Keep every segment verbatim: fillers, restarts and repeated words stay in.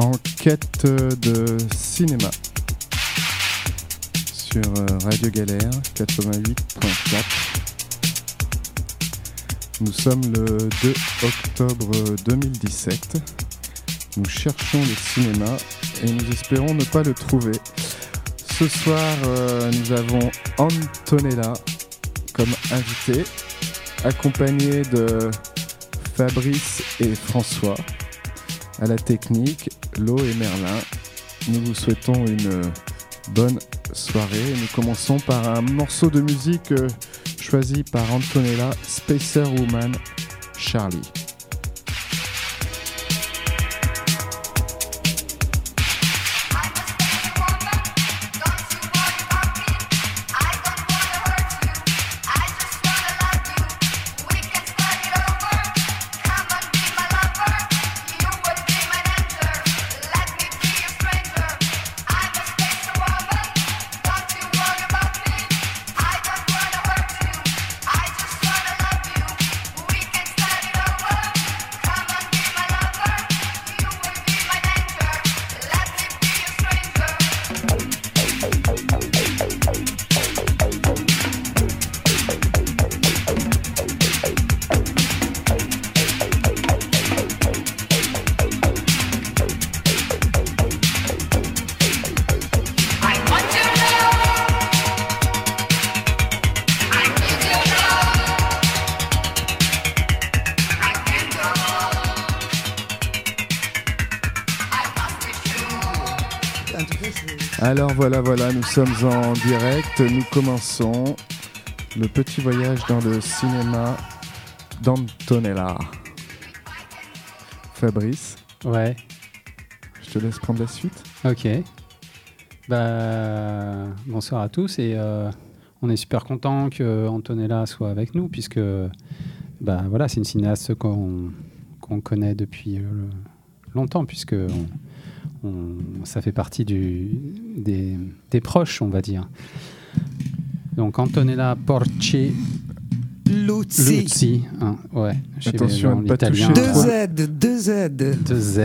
en quête de cinéma sur Radio Galère quatre-vingt-huit point quatre. Nous sommes le deux octobre deux mille dix-sept. Nous cherchons le cinéma et nous espérons ne pas le trouver. Ce soir, euh, nous avons Antonella comme invité, accompagné de Fabrice et François. À la technique, Lo et Merlin. Nous vous souhaitons une bonne soirée. Nous commençons par un morceau de musique euh, choisi par Antonella, Spacer Woman, Charlie. Alors voilà, voilà, nous sommes en direct, nous commençons le petit voyage dans le cinéma d'Antonella. Fabrice ? Ouais. Je te laisse prendre la suite. Ok. Bah, bonsoir à tous et euh, on est super content que Antonella soit avec nous puisque bah, voilà, c'est une cinéaste qu'on, qu'on connaît depuis euh, longtemps puisque on, on, ça fait partie du, des, des proches, on va dire. Donc Antonella Porci Luzzi. Luzzi, hein, ouais. Attention à ne pas toucher. Deux Z, deux Z. Deux Z.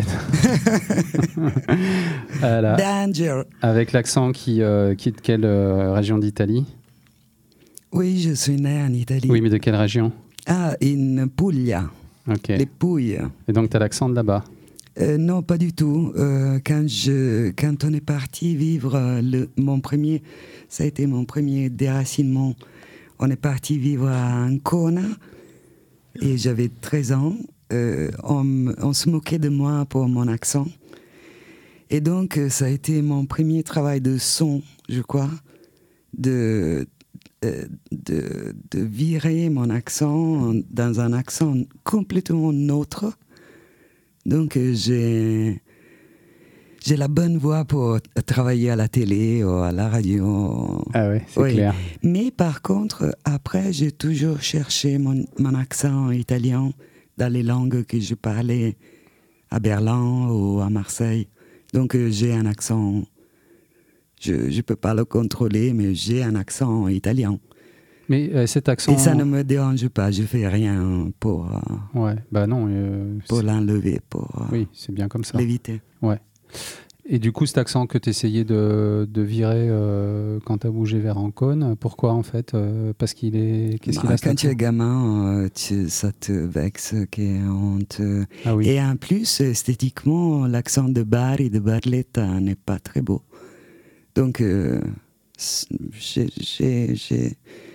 Voilà. Danger. Avec l'accent qui, euh, qui est de quelle euh, région d'Italie ? Oui, je suis né en Italie. Oui, mais de quelle région ? Ah, in Puglia. Ok. Les Pouilles. Et donc, tu as l'accent de là-bas ? Euh, non, pas du tout. Euh, quand, je, quand on est parti vivre, euh, le, mon premier, ça a été mon premier déracinement. On est parti vivre à Ancona et j'avais treize ans. Euh, on, on se moquait de moi pour mon accent. Et donc, ça a été mon premier travail de son, je crois, de, de, de, de virer mon accent dans un accent complètement autre. Donc, j'ai, j'ai la bonne voix pour travailler à la télé ou à la radio. Ah ouais, c'est oui. clair. Mais par contre, après, j'ai toujours cherché mon, mon accent italien dans les langues que je parlais à Berlin ou à Marseille. Donc, euh, j'ai un accent, je ne peux pas le contrôler, mais j'ai un accent italien. Mais euh, cet accent... Et ça ne me dérange pas, je ne fais rien pour, euh, ouais, bah non, euh, pour l'enlever, pour euh, oui, c'est bien comme ça. l'éviter. Ouais. Et du coup, cet accent que tu essayais de, de virer euh, quand tu as bougé vers Ancône, pourquoi en fait euh, Parce qu'il est... Qu'est-ce bah, qu'il a Quand tu es gamin, euh, tu, ça te vexe, qu'on te... Ah oui. Et en plus, esthétiquement, l'accent de Bari, de Barletta n'est pas très beau. Donc, euh, j'ai, j'ai, j'ai,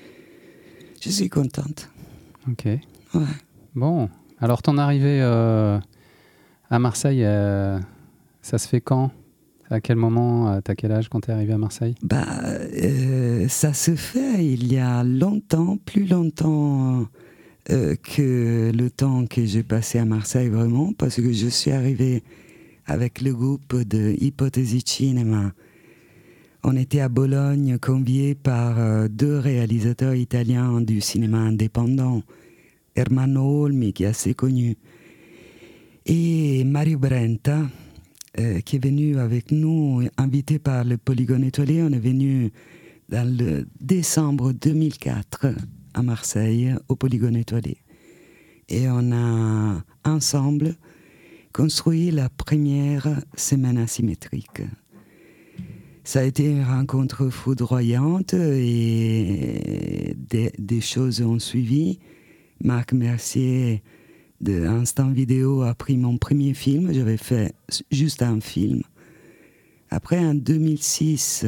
je suis contente. Ok. Ouais. Bon, alors ton arrivée euh, à Marseille, euh, ça se fait quand ? À quel moment ? T'as quel âge quand t'es arrivé à Marseille ? Bah, euh, ça se fait il y a longtemps, plus longtemps euh, que le temps que j'ai passé à Marseille, vraiment, parce que je suis arrivé avec le groupe de Ipotesi Cinema. On était à Bologne, conviés par euh, deux réalisateurs italiens du cinéma indépendant, Ermanno Olmi, qui est assez connu, et Mario Brenta, euh, qui est venu avec nous, invité par le Polygone Étoilé. On est venu dans le décembre deux mille quatre à Marseille, au Polygone Étoilé. Et on a ensemble construit la première semaine asymétrique. Ça a été une rencontre foudroyante et des, des choses ont suivi. Marc Mercier de Instant Vidéo a pris mon premier film. J'avais fait juste un film. Après, en deux mille six,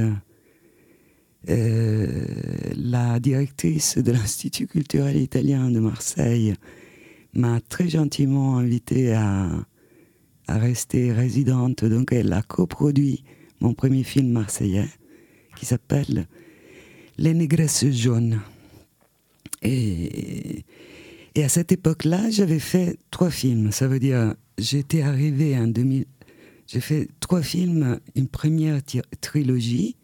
euh, la directrice de l'Institut culturel italien de Marseille m'a très gentiment invité à, à rester résidente. Donc, elle a coproduit mon premier film marseillais qui s'appelle Les Négresses jaunes. Et, et à cette époque-là, j'avais fait trois films. Ça veut dire, j'étais arrivé en deux mille. J'ai fait trois films, une première tri- trilogie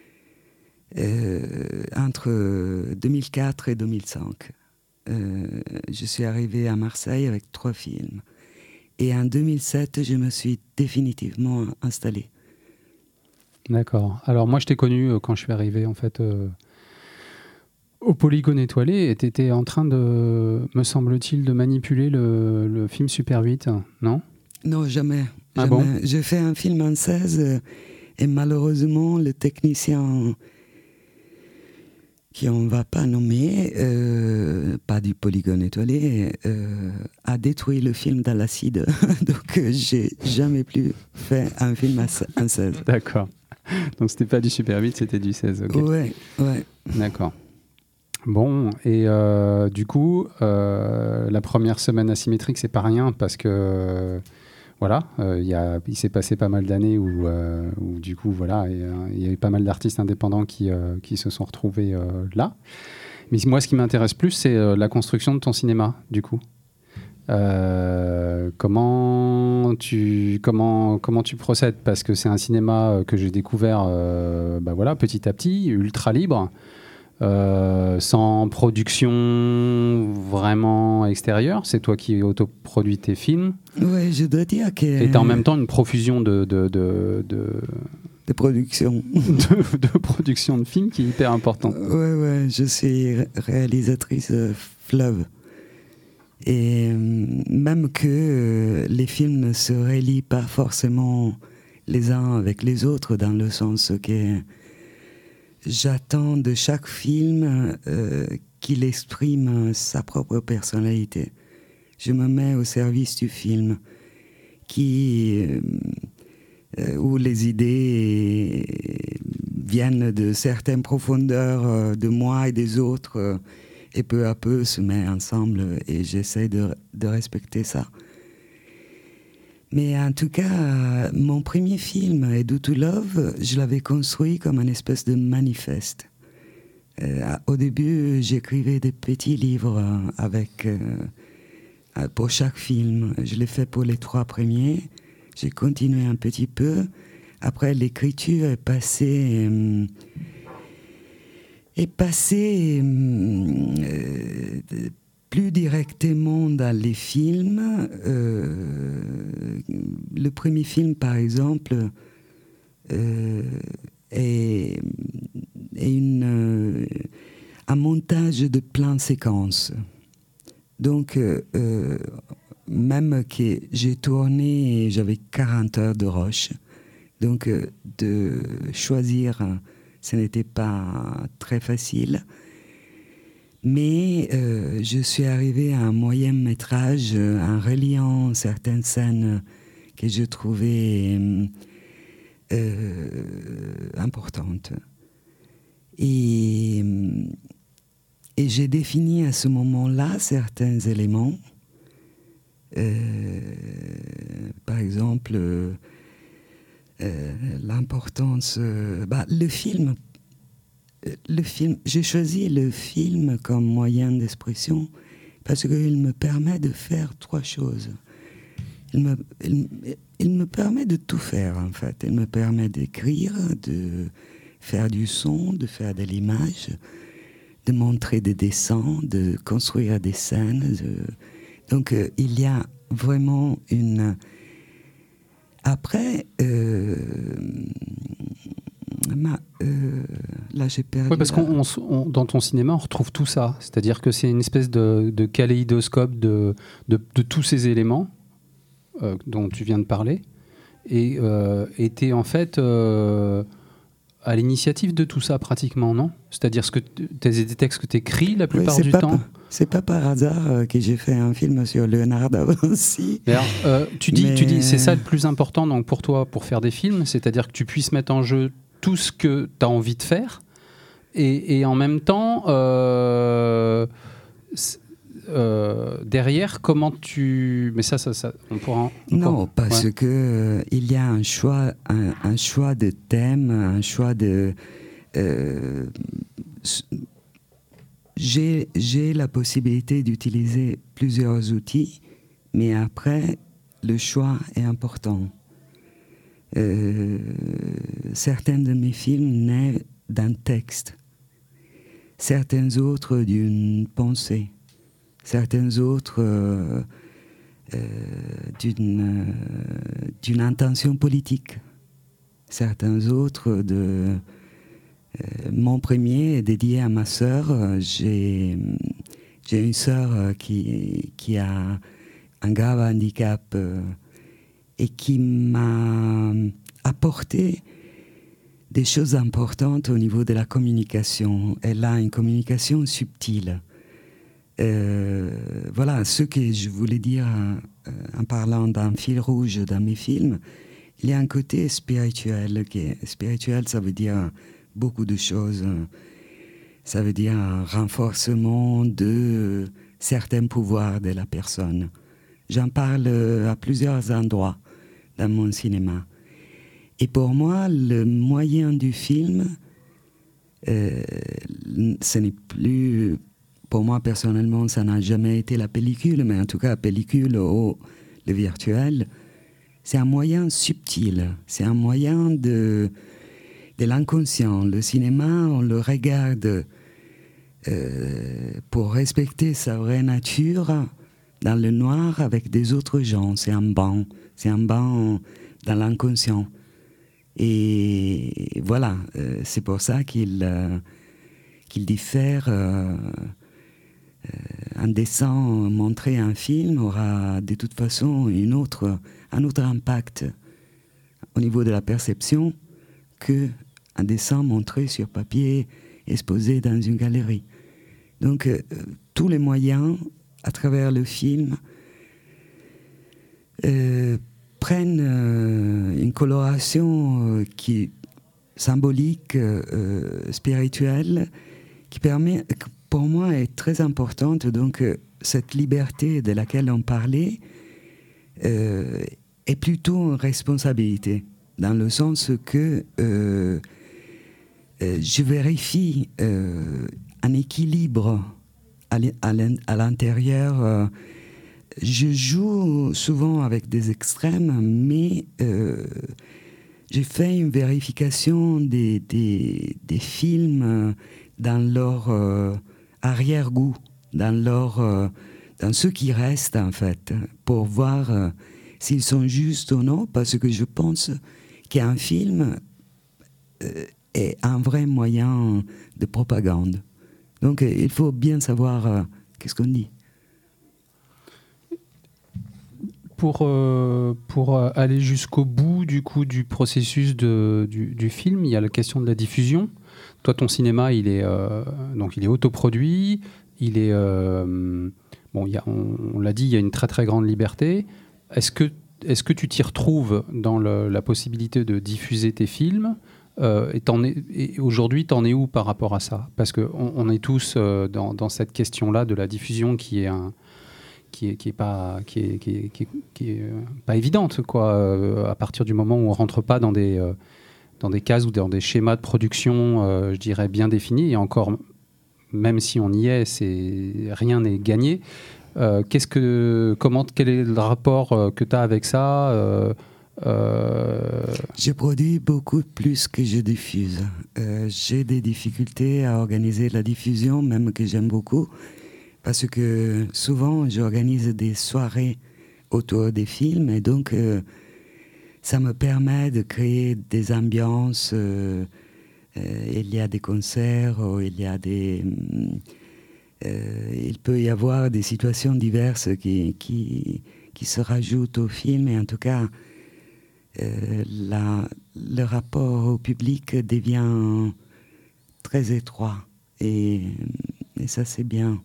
euh, entre deux mille quatre et deux mille cinq. Euh, je suis arrivé à Marseille avec trois films. Et en deux mille sept, je me suis définitivement installé. D'accord. Alors moi, je t'ai connu euh, quand je suis arrivé en fait euh, au Polygone étoilé, et tu étais en train de, me semble-t-il, de manipuler le, le film Super huit, non ? Non, jamais. Ah jamais. bon ? J'ai fait un film en seize euh, et malheureusement, le technicien qui on ne va pas nommer, euh, pas du Polygone étoilé, euh, a détruit le film dans l'acide. Donc, euh, j'ai jamais plus fait un film en seize. D'accord. Donc, c'était pas du Super huit, c'était du seize. Okay. Ouais, ouais. D'accord. Bon, et euh, du coup, euh, la première semaine asymétrique, c'est pas rien parce que euh, voilà, euh, y a, il s'est passé pas mal d'années où, euh, où du coup, voilà, il y a eu pas mal d'artistes indépendants qui, euh, qui se sont retrouvés euh, là. Mais moi, ce qui m'intéresse plus, c'est euh, la construction de ton cinéma, du coup. Euh, comment tu comment comment tu procèdes, parce que c'est un cinéma que j'ai découvert euh, bah voilà, petit à petit, ultra libre, euh, sans production vraiment extérieure. C'est toi qui autoproduis tes films. Ouais, je dois dire que et t'as en même temps une profusion de de de, de... de production de, de production de films qui est hyper importante. Ouais, ouais, je suis réalisatrice euh, fleuve. Et euh, même que euh, les films ne se relient pas forcément les uns avec les autres, dans le sens que j'attends de chaque film euh, qu'il exprime sa propre personnalité. Je me mets au service du film, qui, euh, euh, où les idées viennent de certaines profondeurs euh, de moi et des autres, euh, et peu à peu se met ensemble, et j'essaie de, de respecter ça. Mais en tout cas, euh, mon premier film, I Do To Love, je l'avais construit comme une espèce de manifeste. Euh, au début, j'écrivais des petits livres euh, avec, euh, pour chaque film. Je l'ai fait pour les trois premiers. J'ai continué un petit peu. Après, l'écriture est passée... Euh, est passé euh, plus directement dans les films. Euh, le premier film, par exemple, euh, est, est une, euh, un montage de plans séquences. Donc, euh, même que j'ai tourné, j'avais quarante heures de rush. Donc, euh, de choisir... Ce n'était pas très facile, mais euh, je suis arrivé à un moyen métrage euh, en reliant certaines scènes que je trouvais euh, importantes. Et, et j'ai défini à ce moment-là certains éléments. Euh, par exemple... Euh, Euh, l'importance, euh, bah, le film, le film, j'ai choisi le film comme moyen d'expression parce qu'il me permet de faire trois choses. Il me, il, il me permet de tout faire en fait. Il me permet d'écrire, de faire du son, de faire de l'image, de montrer des dessins, de construire des scènes. De... Donc euh, il y a vraiment une... Après, euh, ma, euh, là j'ai perdu... Oui, parce que dans ton cinéma, on retrouve tout ça. C'est-à-dire que c'est une espèce de, de kaléidoscope de, de, de tous ces éléments euh, dont tu viens de parler, et euh, était en fait euh, à l'initiative de tout ça pratiquement, non? C'est-à-dire ce que t'as des textes que tu écris la plupart oui, du pas, temps. C'est pas par hasard euh, que j'ai fait un film sur Léonard da Vinci. Alors, euh, tu dis, Mais... tu dis, c'est ça le plus important donc pour toi pour faire des films, c'est-à-dire que tu puisses mettre en jeu tout ce que tu as envie de faire, et, et en même temps, euh, euh, derrière, comment tu... Mais ça, ça, ça on pourra... On non, pourra... parce ouais. que euh, il y a un choix, un, un choix de thème, un choix de... Euh, j'ai, j'ai la possibilité d'utiliser plusieurs outils, mais après, le choix est important. Euh, certains de mes films naissent d'un texte, certains autres d'une pensée, certains autres euh, euh, d'une, euh, d'une intention politique, certains autres de... Euh, mon premier est dédié à ma sœur. J'ai, j'ai une sœur qui, qui a un grave handicap euh, et qui m'a apporté des choses importantes au niveau de la communication. Elle a une communication subtile. Euh, voilà, ce que je voulais dire euh, en parlant d'un fil rouge dans mes films, il y a un côté spirituel. Qui est, spirituel, ça veut dire beaucoup de choses. Ça veut dire un renforcement de certains pouvoirs de la personne. J'en parle à plusieurs endroits dans mon cinéma. Et pour moi, le moyen du film, euh, ce n'est plus... Pour moi, personnellement, ça n'a jamais été la pellicule, mais en tout cas, la pellicule ou le virtuel, c'est un moyen subtil. C'est un moyen de... de l'inconscient. Le cinéma, on le regarde euh, pour respecter sa vraie nature dans le noir avec des autres gens. C'est un banc, c'est un banc dans l'inconscient. Et voilà, euh, c'est pour ça qu'il, euh, qu'il diffère. Euh, euh, un dessin montré un film aura de toute façon une autre, un autre impact au niveau de la perception que un dessin montré sur papier, exposé dans une galerie. Donc, euh, tous les moyens, à travers le film, euh, prennent euh, une coloration euh, qui symbolique, euh, spirituelle, qui permet, pour moi, est très importante. Donc, euh, cette liberté de laquelle on parlait euh, est plutôt une responsabilité, dans le sens que euh, Euh, je vérifie euh, un équilibre à l'intérieur. Euh, je joue souvent avec des extrêmes, mais euh, j'ai fait une vérification des, des, des films dans leur euh, arrière-goût, dans, leur, euh, dans ce qui reste, en fait, pour voir euh, s'ils sont justes ou non, parce que je pense qu'un film... Euh, est un vrai moyen de propagande. Donc euh, il faut bien savoir euh, qu'est-ce qu'on dit. Pour, euh, pour aller jusqu'au bout du coup du processus de, du, du film, il y a la question de la diffusion. Toi, ton cinéma, il est, euh, donc il est autoproduit, il est... Euh, bon, il y a, on, on l'a dit, il y a une très très grande liberté. Est-ce que, est-ce que tu t'y retrouves dans le, la possibilité de diffuser tes films ? Euh, et, t'en es, et aujourd'hui, t'en es où par rapport à ça? Parce qu'on on est tous euh, dans, dans cette question-là de la diffusion qui est, un, qui est, qui est, pas, qui est, qui est, qui est, qui est euh, pas évidente, quoi, euh, à partir du moment où on ne rentre pas dans des, euh, dans des cases ou dans des schémas de production, euh, je dirais, bien définis. Et encore, même si on y est, c'est, rien n'est gagné. Euh, qu'est-ce que, comment, quel est le rapport que tu as avec ça? euh, Euh... Je produis beaucoup plus que je diffuse. Euh, j'ai des difficultés à organiser la diffusion, même que j'aime beaucoup, parce que souvent j'organise des soirées autour des films, et donc euh, ça me permet de créer des ambiances. Euh, euh, il y a des concerts, il y a des... Euh, il peut y avoir des situations diverses qui... qui qui se rajoutent au film. Et en tout cas, euh, la, le rapport au public devient très étroit. Et, et ça, c'est bien.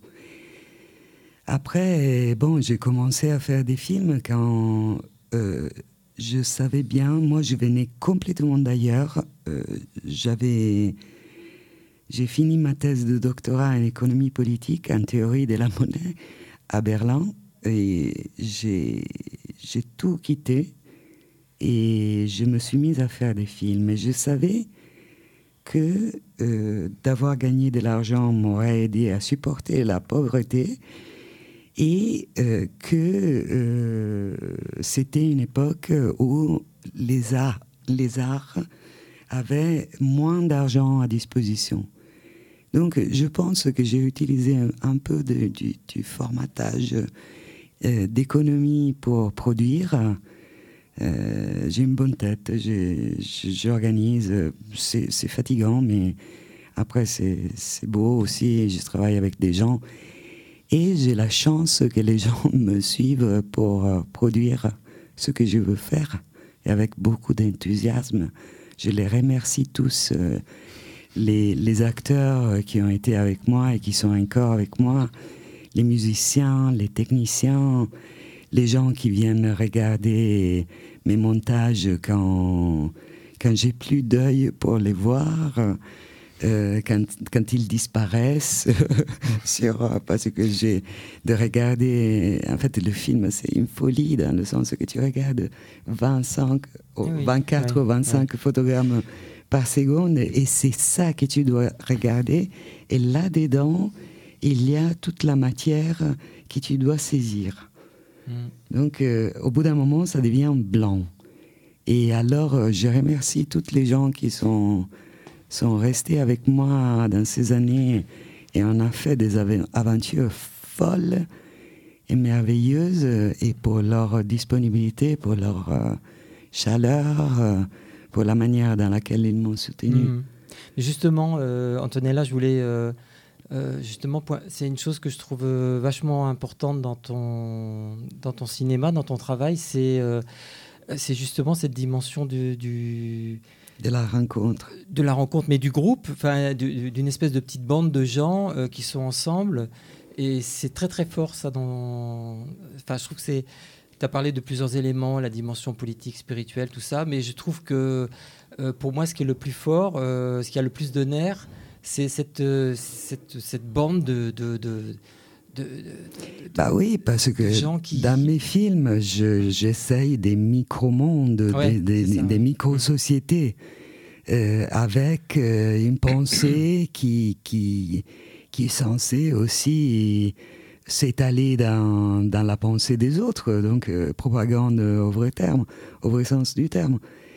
Après, bon, j'ai commencé à faire des films quand euh, je savais bien, moi je venais complètement d'ailleurs. Euh, j'avais, j'ai fini ma thèse de doctorat en économie politique, en théorie de la monnaie, à Berlin. Et j'ai, j'ai tout quitté et je me suis mise à faire des films. Et je savais que euh, d'avoir gagné de l'argent m'aurait aidé à supporter la pauvreté. Et euh, que euh, c'était une époque où les arts, les arts avaient moins d'argent à disposition. Donc je pense que j'ai utilisé un, un peu de, du, du formatage euh, d'économie pour produire. Euh, j'ai une bonne tête, j'ai, j'organise, c'est, c'est fatigant, mais après c'est, c'est beau aussi, je travaille avec des gens. Et j'ai la chance que les gens me suivent pour euh, produire ce que je veux faire, et avec beaucoup d'enthousiasme. Je les remercie tous, euh, les, les acteurs qui ont été avec moi et qui sont encore avec moi, les musiciens, les techniciens, les gens qui viennent regarder mes montages quand, quand j'ai plus d'œil pour les voir. Euh, quand, quand ils disparaissent, sur, parce que j'ai de regarder. En fait, le film, c'est une folie dans le sens que tu regardes vingt-cinq, oui, vingt-quatre ou oui, vingt-cinq oui. photogrammes par seconde, et c'est ça que tu dois regarder. Et là-dedans, il y a toute la matière que tu dois saisir. Mm. Donc, euh, au bout d'un moment, ça devient blanc. Et alors, euh, je remercie toutes les gens qui sont sont restés avec moi dans ces années et on a fait des aventures folles et merveilleuses, et pour leur disponibilité, pour leur euh, chaleur, euh, pour la manière dans laquelle ils m'ont soutenu. Mmh. Justement, euh, Antonella, je voulais... Euh, euh, justement, c'est une chose que je trouve vachement importante dans ton, dans ton cinéma, dans ton travail, c'est, euh, c'est justement cette dimension du... du De la rencontre. De la rencontre, mais du groupe, enfin, d'une espèce de petite bande de gens euh, qui sont ensemble. Et c'est très, très fort, ça. Dans... Enfin, je trouve que c'est... Tu as parlé de plusieurs éléments, la dimension politique, spirituelle, tout ça. Mais je trouve que, euh, pour moi, ce qui est le plus fort, euh, ce qui a le plus de nerfs, c'est cette, euh, cette, cette bande de... de, de De, de, de, bah oui, parce que qui... dans mes films, je, j'essaye des micro-mondes, ouais, des, des, des micro-sociétés, euh, avec euh, une pensée qui, qui, qui est censée aussi s'étaler dans, dans la pensée des autres, donc euh, propagande au vrai terme, au vrai sens du terme.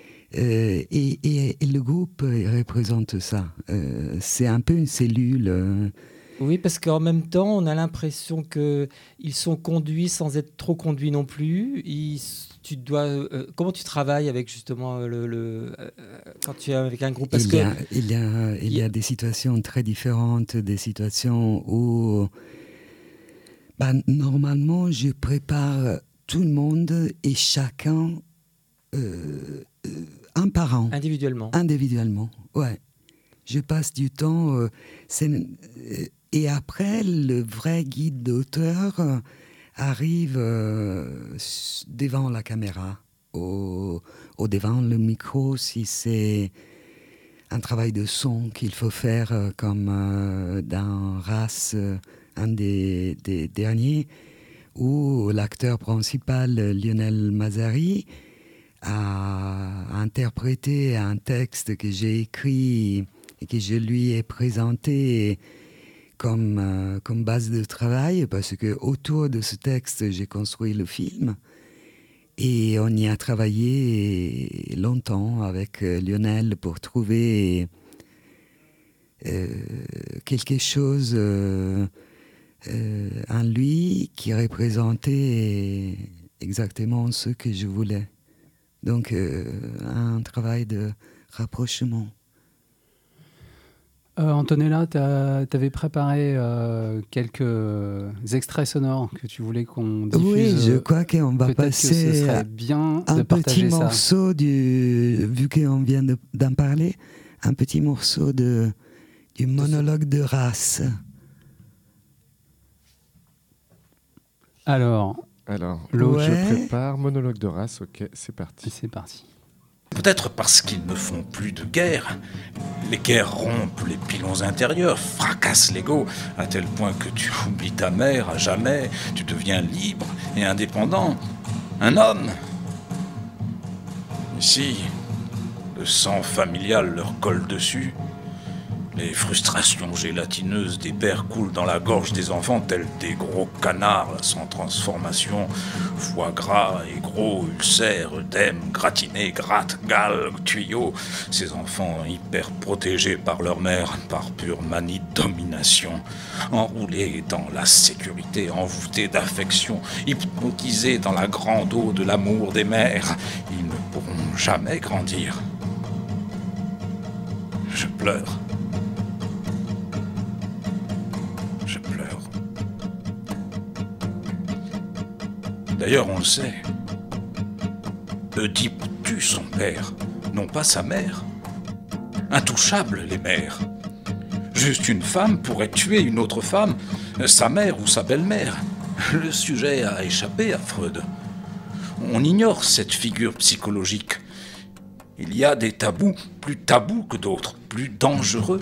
Euh, et, et, et le groupe représente ça. Euh, c'est un peu une cellule... Euh, Oui, parce qu'en même temps, on a l'impression qu'ils sont conduits sans être trop conduits non plus. Ils, tu dois, euh, comment tu travailles avec justement le, le euh, quand tu es avec un groupe, parce il, que, y a, il, y a, il y a des situations très différentes, des situations où bah, normalement je prépare tout le monde et chacun euh, un par un. Individuellement. Individuellement, ouais. Je passe du temps... Euh, c'est, euh, et après, le vrai guide d'auteur euh, arrive euh, devant la caméra, ou, ou devant le micro, si c'est un travail de son qu'il faut faire, euh, comme euh, dans Race, euh, un des, des derniers, où l'acteur principal, Lionel Mazzari, a interprété un texte que j'ai écrit et que je lui ai présenté comme, euh, comme base de travail, parce que autour de ce texte, j'ai construit le film. Et on y a travaillé longtemps avec Lionel pour trouver euh, quelque chose euh, euh, en lui qui représentait exactement ce que je voulais. Donc, euh, un travail de rapprochement. Euh, Antonella, tu avais préparé euh, quelques extraits sonores que tu voulais qu'on diffuse. Oui, je crois qu'on va Peut-être passer que ce serait bien un de partager petit ça. morceau, du, vu qu'on vient de, d'en parler, un petit morceau de, du monologue de race. Alors, Alors, l'autre, Ouais. je prépare, monologue de race, ok, c'est parti. c'est parti. Peut-être parce qu'ils ne font plus de guerre. Les guerres rompent les pilons intérieurs, fracassent l'ego, à tel point que tu oublies ta mère à jamais, tu deviens libre et indépendant. Un homme. Ici, le sang familial leur colle dessus. Les frustrations gélatineuses des pères coulent dans la gorge des enfants tels des gros canards sans transformation. Foie gras et gros ulcères, œdème, gratinés, gratte, gale, tuyaux. Ces enfants hyper protégés par leur mère, par pure manie de domination. Enroulés dans la sécurité, envoûtés d'affection, hypnotisés dans la grande eau de l'amour des mères. Ils ne pourront jamais grandir. Je pleure. Je pleure. D'ailleurs, on le sait. Oedipe tue son père, non pas sa mère. Intouchables, les mères. Juste une femme pourrait tuer une autre femme, sa mère ou sa belle-mère. Le sujet a échappé à Freud. On ignore cette figure psychologique. Il y a des tabous plus tabous que d'autres, plus dangereux.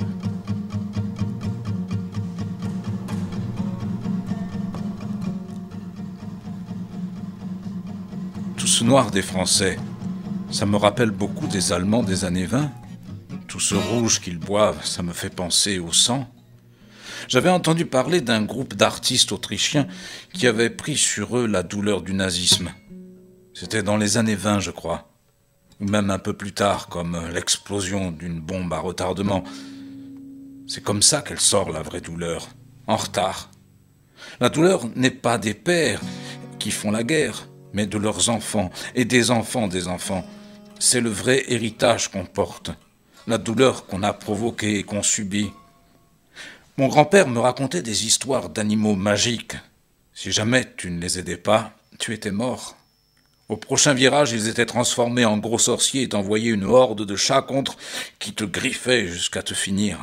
Tout ce noir des Français, ça me rappelle beaucoup des Allemands des années vingt. Tout ce rouge qu'ils boivent, ça me fait penser au sang. J'avais entendu parler d'un groupe d'artistes autrichiens qui avaient pris sur eux la douleur du nazisme. C'était dans les années vingt, je crois. Ou même un peu plus tard, comme l'explosion d'une bombe à retardement. C'est comme ça qu'elle sort, la vraie douleur. En retard. La douleur n'est pas des pères qui font la guerre, mais de leurs enfants et des enfants des enfants. C'est le vrai héritage qu'on porte, la douleur qu'on a provoquée et qu'on subit. Mon grand-père me racontait des histoires d'animaux magiques. Si jamais tu ne les aidais pas, tu étais mort. Au prochain virage, ils étaient transformés en gros sorciers et t'envoyaient une horde de chats contre qui te griffaient jusqu'à te finir.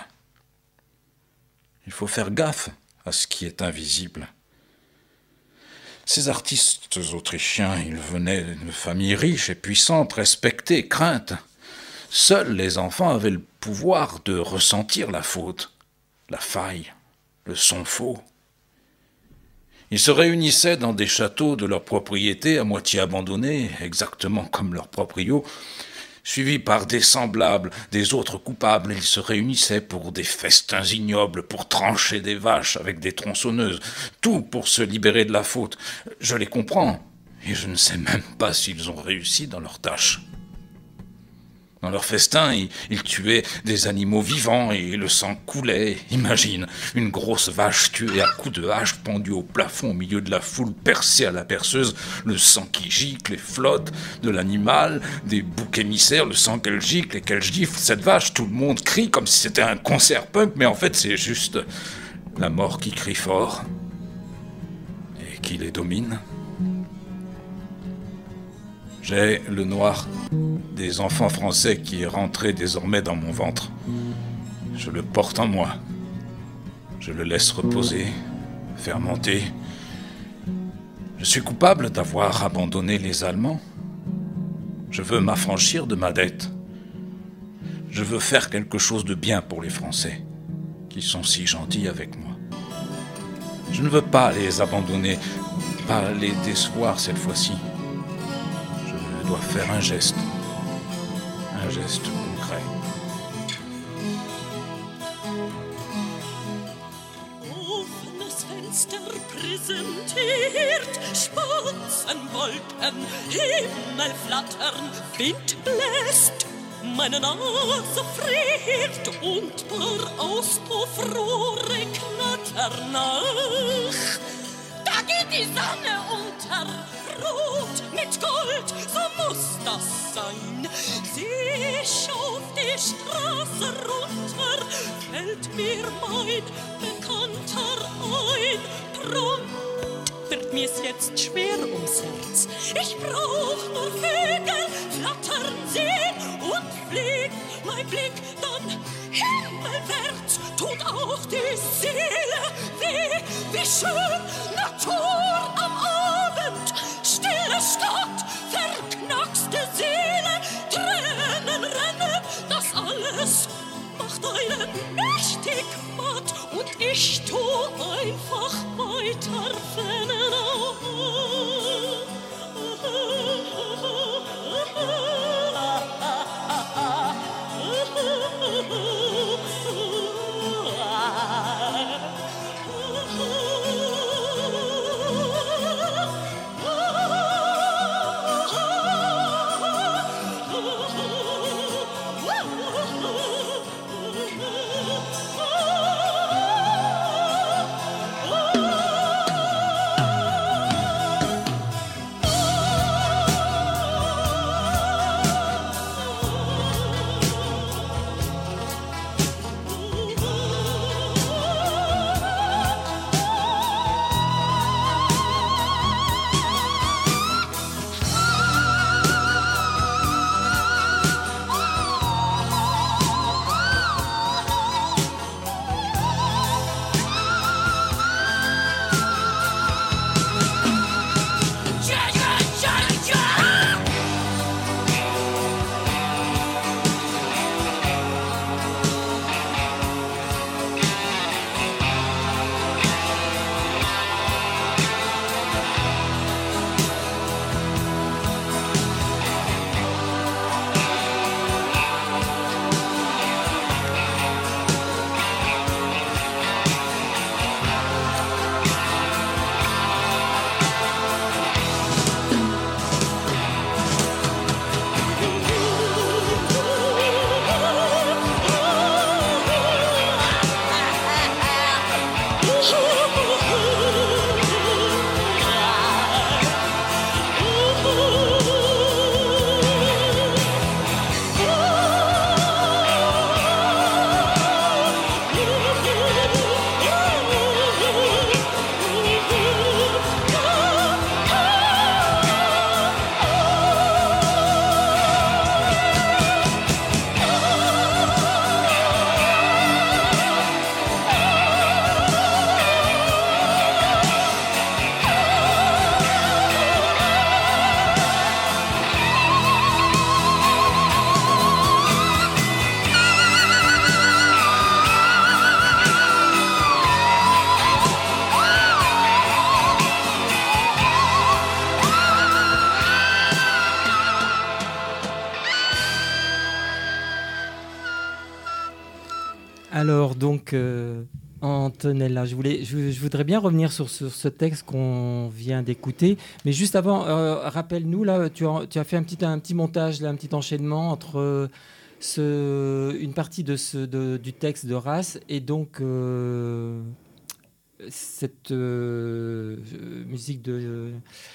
Il faut faire gaffe à ce qui est invisible. Ces artistes autrichiens, ils venaient d'une famille riche et puissante, respectée, crainte. Seuls les enfants avaient le pouvoir de ressentir la faute, la faille, le son faux. Ils se réunissaient dans des châteaux de leur propriété à moitié abandonnés, exactement comme leurs proprios, suivis par des semblables, des autres coupables. Ils se réunissaient pour des festins ignobles, pour trancher des vaches avec des tronçonneuses, tout pour se libérer de la faute. Je les comprends, et je ne sais même pas s'ils ont réussi dans leur tâche. Dans leur festin, ils, ils tuaient des animaux vivants et le sang coulait. Imagine, une grosse vache tuée à coups de hache pendue au plafond au milieu de la foule percée à la perceuse, le sang qui gicle et flotte de l'animal, des boucs émissaires, le sang qu'elle gicle et qu'elle gifle. Cette vache, tout le monde crie comme si c'était un concert punk, mais en fait c'est juste la mort qui crie fort et qui les domine. J'ai le noir des enfants français qui est rentré désormais dans mon ventre. Je le porte en moi. Je le laisse reposer, fermenter. Je suis coupable d'avoir abandonné les Allemands. Je veux m'affranchir de ma dette. Je veux faire quelque chose de bien pour les Français, qui sont si gentils avec moi. Je ne veux pas les abandonner, pas les décevoir cette fois-ci. Je dois faire un geste, un geste concret. Offenes Fenster präsentiert, Spatzenwolken, Himmel flattern, Wind bläst, meine Nase friert und paar Auspuffrohre knattern nach. Da geht die Sonne unter, rot mit Gold, so muss das sein. Sie schaut die Straße runter, fällt fällt mir mein Bekannter ein. Prompt wird mir's jetzt schwer ums Herz. Ich brauch nur Vögel flattern sehen und fliegt mein Blick dann himmelwärts. Tut auch die Seele weh, wie schön Natur am Abend. Stille Stadt, verknackste Seele, Tränen rennen, das alles macht einen mächtig matt. Und ich tu einfach weiter rennen. Alors, donc, euh, Antonella, je, voulais, je, je voudrais bien revenir sur, sur ce texte qu'on vient d'écouter. Mais juste avant, euh, rappelle-nous, là, tu as, tu as fait un petit, un petit montage, là, un petit enchaînement entre ce, une partie de ce, de, du texte de Race et donc euh, cette euh, musique de,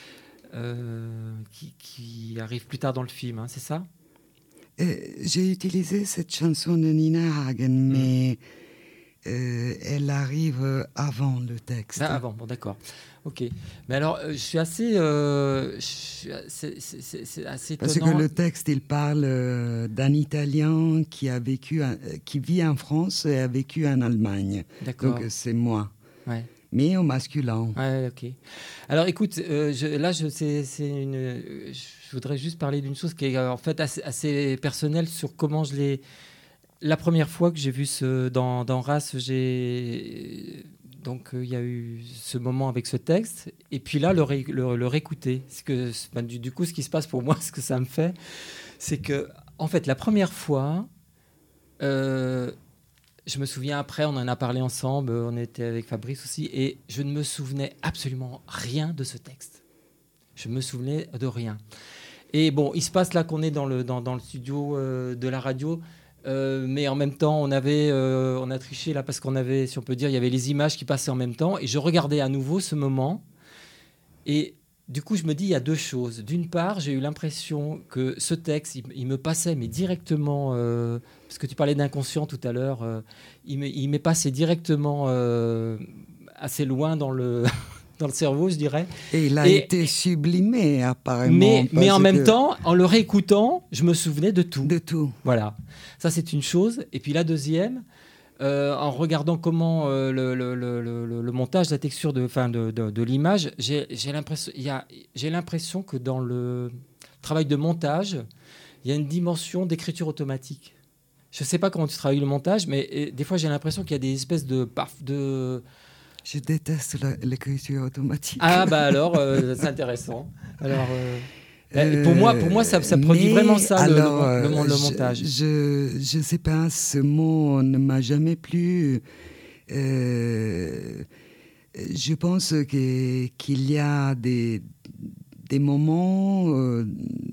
euh, qui, qui arrive plus tard dans le film, hein, c'est ça ? Euh, j'ai utilisé cette chanson de Nina Hagen, mmh. mais euh, elle arrive avant le texte. Ah, avant, bon, d'accord. Ok. Mais alors, euh, je suis assez, euh, je suis assez, c'est, c'est, c'est assez étonnant. Parce que le texte, il parle euh, d'un Italien qui a vécu, euh, qui vit en France et a vécu en Allemagne. D'accord. Donc c'est moi. Ouais. Mais au masculin. Ouais, ok. Alors écoute, euh, je, là, je, c'est, c'est une, je voudrais juste parler d'une chose qui est en fait assez, assez personnelle sur comment je l'ai. La première fois que j'ai vu ce dans, dans Race, j'ai donc il euh, y a eu ce moment avec ce texte, et puis là le, ré, le, le réécouter. Ce que, ben, du, du coup, ce qui se passe pour moi, ce que ça me fait, c'est que en fait la première fois. Euh, Je me souviens, après, on en a parlé ensemble, on était avec Fabrice aussi, et je ne me souvenais absolument rien de ce texte. Je me souvenais de rien. Et bon, il se passe là qu'on est dans le, dans, dans le studio euh, de la radio, euh, mais en même temps, on, avait, euh, on a triché là parce qu'on avait, si on peut dire, il y avait les images qui passaient en même temps, et je regardais à nouveau ce moment, et du coup, je me dis, il y a deux choses. D'une part, j'ai eu l'impression que ce texte, il, il me passait, mais directement, euh, parce que tu parlais d'inconscient tout à l'heure, euh, il, me, il m'est passé directement euh, assez loin dans le, dans le cerveau, je dirais. Et il a Et- été sublimé, apparemment. Mais, mais en parce même que- temps, en le réécoutant, je me souvenais de tout. De tout. Voilà. Ça, c'est une chose. Et puis la deuxième, euh, en regardant comment euh, le, le- le- le- le montage, la texture de, enfin, de, de- de l'image, j'ai, j'ai l'impression, il y a- j'ai l'impression que dans le travail de montage, il y a une dimension d'écriture automatique. Je ne sais pas comment tu travailles le montage, mais euh, des fois, j'ai l'impression qu'il y a des espèces de... parf- de... Je déteste la- l'écriture automatique. Ah, bah alors, euh, c'est intéressant. Alors... euh, Euh, pour moi, pour moi, ça, ça produit mais vraiment ça, le, alors, le, le- le euh, montage. Je je sais pas, ce mot ne m'a jamais plu. Euh, je pense que qu'il y a des des moments, euh,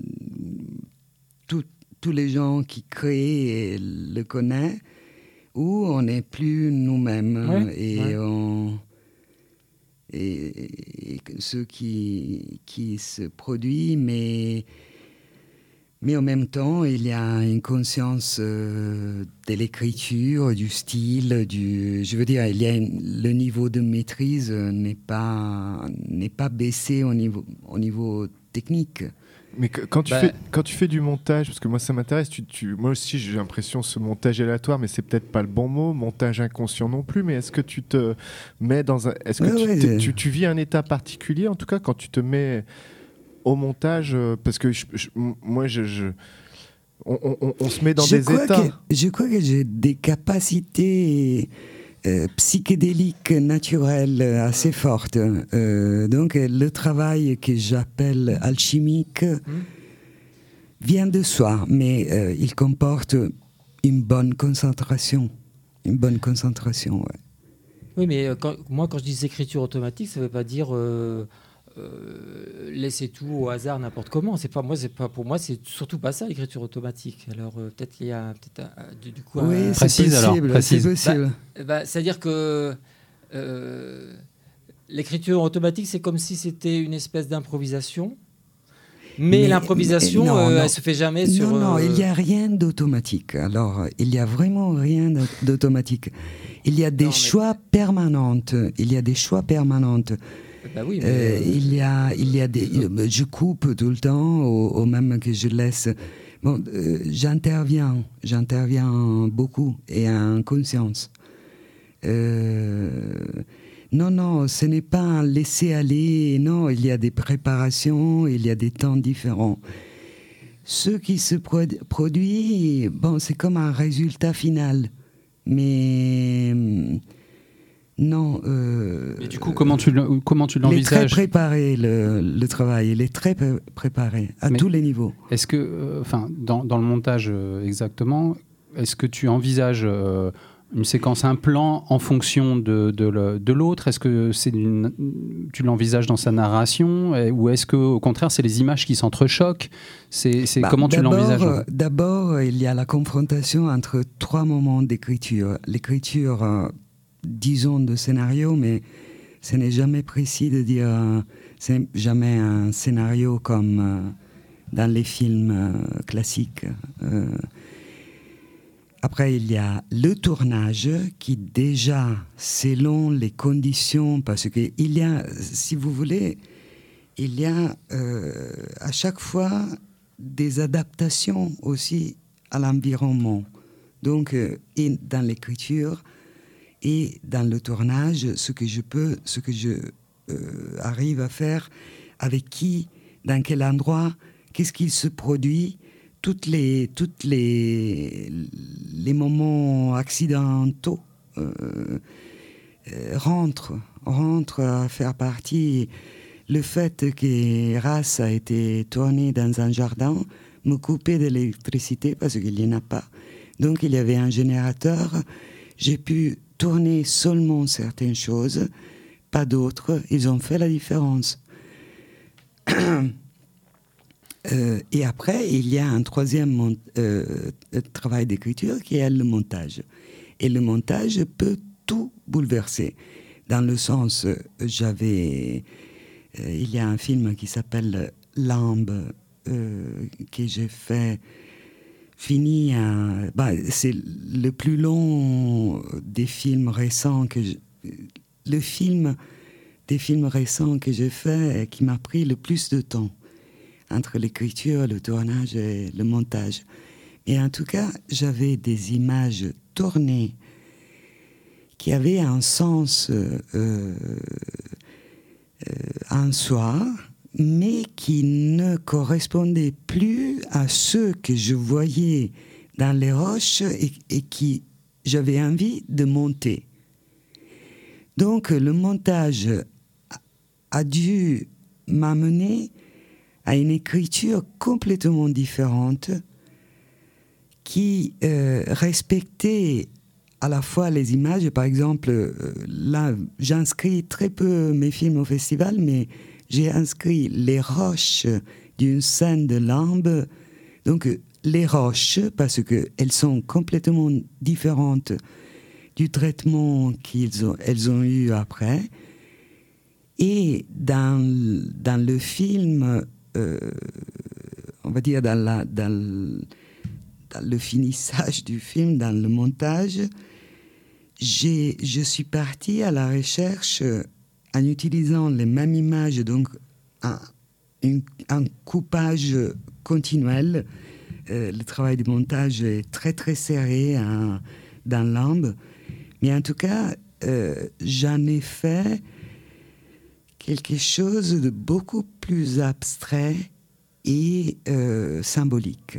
tout- tous les gens qui créent le connaissent, où on n'est plus nous-mêmes Ouais, et ouais. on et, et que ceux qui, qui se produisent, mais, mais en même temps, il y a une conscience euh, de l'écriture, du style, du, je veux dire, il y a une- le niveau de maîtrise n'est pas, n'est pas baissé au niveau, au niveau technique. Mais que- quand, tu Bah- fais, quand tu fais du montage, parce que moi ça m'intéresse, tu, tu- moi aussi j'ai l'impression ce montage aléatoire, mais c'est peut-être pas le bon mot, montage inconscient non plus, mais est-ce que tu te mets dans un... Est-ce que Ouais, tu, ouais, t'es- j'ai- tu, tu vis un état particulier, en tout cas, quand tu te mets au montage, euh, parce que je- je- moi je... je- on, on- on- on se met dans je des crois états... que, je crois que j'ai des capacités euh, psychédéliques naturelles assez fortes. Euh, donc euh, le travail que j'appelle alchimique vient de soi, mais euh, il comporte une bonne concentration. Une bonne concentration, ouais. Oui, mais euh, quand- moi, quand je dis écriture automatique, ça ne veut pas dire euh, euh, laisser tout au hasard, n'importe comment. C'est pas moi, c'est pas pour moi, c'est surtout pas ça l'écriture automatique. Alors euh, peut-être qu'il y a peut-être un- un- du, du coup. un- Oui, c'est Précise, alors, possible, précise. c'est possible. Eh ben, c'est-à-dire que euh, l'écriture automatique, c'est comme si c'était une espèce d'improvisation. Mais, Mais- l'improvisation, mais non, euh, non. elle se fait jamais sur. Non, non, euh, il n'y a rien d'automatique. Alors, il n'y a vraiment rien d'automatique. Il y a des Non, mais- choix permanents. Il y a des choix permanents. Bah oui, mais, Euh, euh, il y a, il y a des, je coupe tout le temps, au, au même que je laisse. Bon, euh, j'interviens, j'interviens beaucoup et en conscience. Euh, non, non, ce n'est pas un laisser aller. Non, il y a des préparations, il y a des temps différents. Ce qui se produ- produit, bon, c'est comme un résultat final, mais hum, non. Euh, Et du coup, comment tu, le- comment tu il est très l'envisages? préparé, le, le travail. Il est très pré- préparé à Mais- tous les niveaux. Est-ce que, euh, enfin, dans, dans le montage euh, exactement, est-ce que tu envisages euh, une séquence, un plan en fonction de, de, le- de l'autre? Est-ce que c'est une- tu l'envisages dans sa narration et- ou est-ce que au contraire c'est les images qui s'entrechoquent? C'est, c'est Bah, comment tu d'abord, l'envisages? euh, D'abord, il y a la confrontation entre trois moments d'écriture. L'écriture, euh, disons, de scénario, mais ce n'est jamais précis de dire. euh, c'est jamais un scénario comme euh, dans les films euh, classiques. Euh, Après, il y a le tournage qui déjà, selon les conditions, parce qu'il y a, si vous voulez, il y a euh, à chaque fois des adaptations aussi à l'environnement. Donc, euh, et dans l'écriture et dans le tournage, ce que je peux, ce que je euh, arrive à faire, avec qui, dans quel endroit, qu'est-ce qu'il se produit, toutes les, toutes les, les moments accidentaux euh, euh, rentrent, rentrent à faire partie. Le fait que Race a été tourné dans un jardin me coupait de l'électricité parce qu'il n'y en a pas. Donc il y avait un générateur. J'ai pu tourner seulement certaines choses, pas d'autres. Ils ont fait la différence. Euh, et après, il y a un troisième mon- euh, travail d'écriture qui est le montage. Et le montage peut tout bouleverser. Dans le sens, euh, j'avais, euh, il y a un film qui s'appelle Lambe, euh, que j'ai fait, fini, à, bah, c'est le plus long des films récents que je, le film des films récents que j'ai fait et qui m'a pris le plus de temps entre l'écriture, le tournage et le montage. Et en tout cas, j'avais des images tournées qui avaient un sens euh, euh, en soi, mais qui ne correspondaient plus à ceux que je voyais dans les roches et, et qui j'avais envie de monter. Donc le montage a dû m'amener à une écriture complètement différente qui euh, respectait à la fois les images. Par exemple, euh, là, j'inscris très peu mes films au festival, mais j'ai inscrit les roches d'une scène de Lambe. Donc, les roches, parce qu'elles sont complètement différentes du traitement qu'elles ont, elles ont eu après. Et dans, dans le film, euh, on va dire dans, la, dans, le, dans le finissage du film, dans le montage, j'ai, je suis partie à la recherche euh, en utilisant les mêmes images, donc un, une, un coupage continuel. Euh, le travail de montage est très très serré hein, dans Lambe. Mais en tout cas, euh, j'en ai fait quelque chose de beaucoup plus abstrait et euh, symbolique.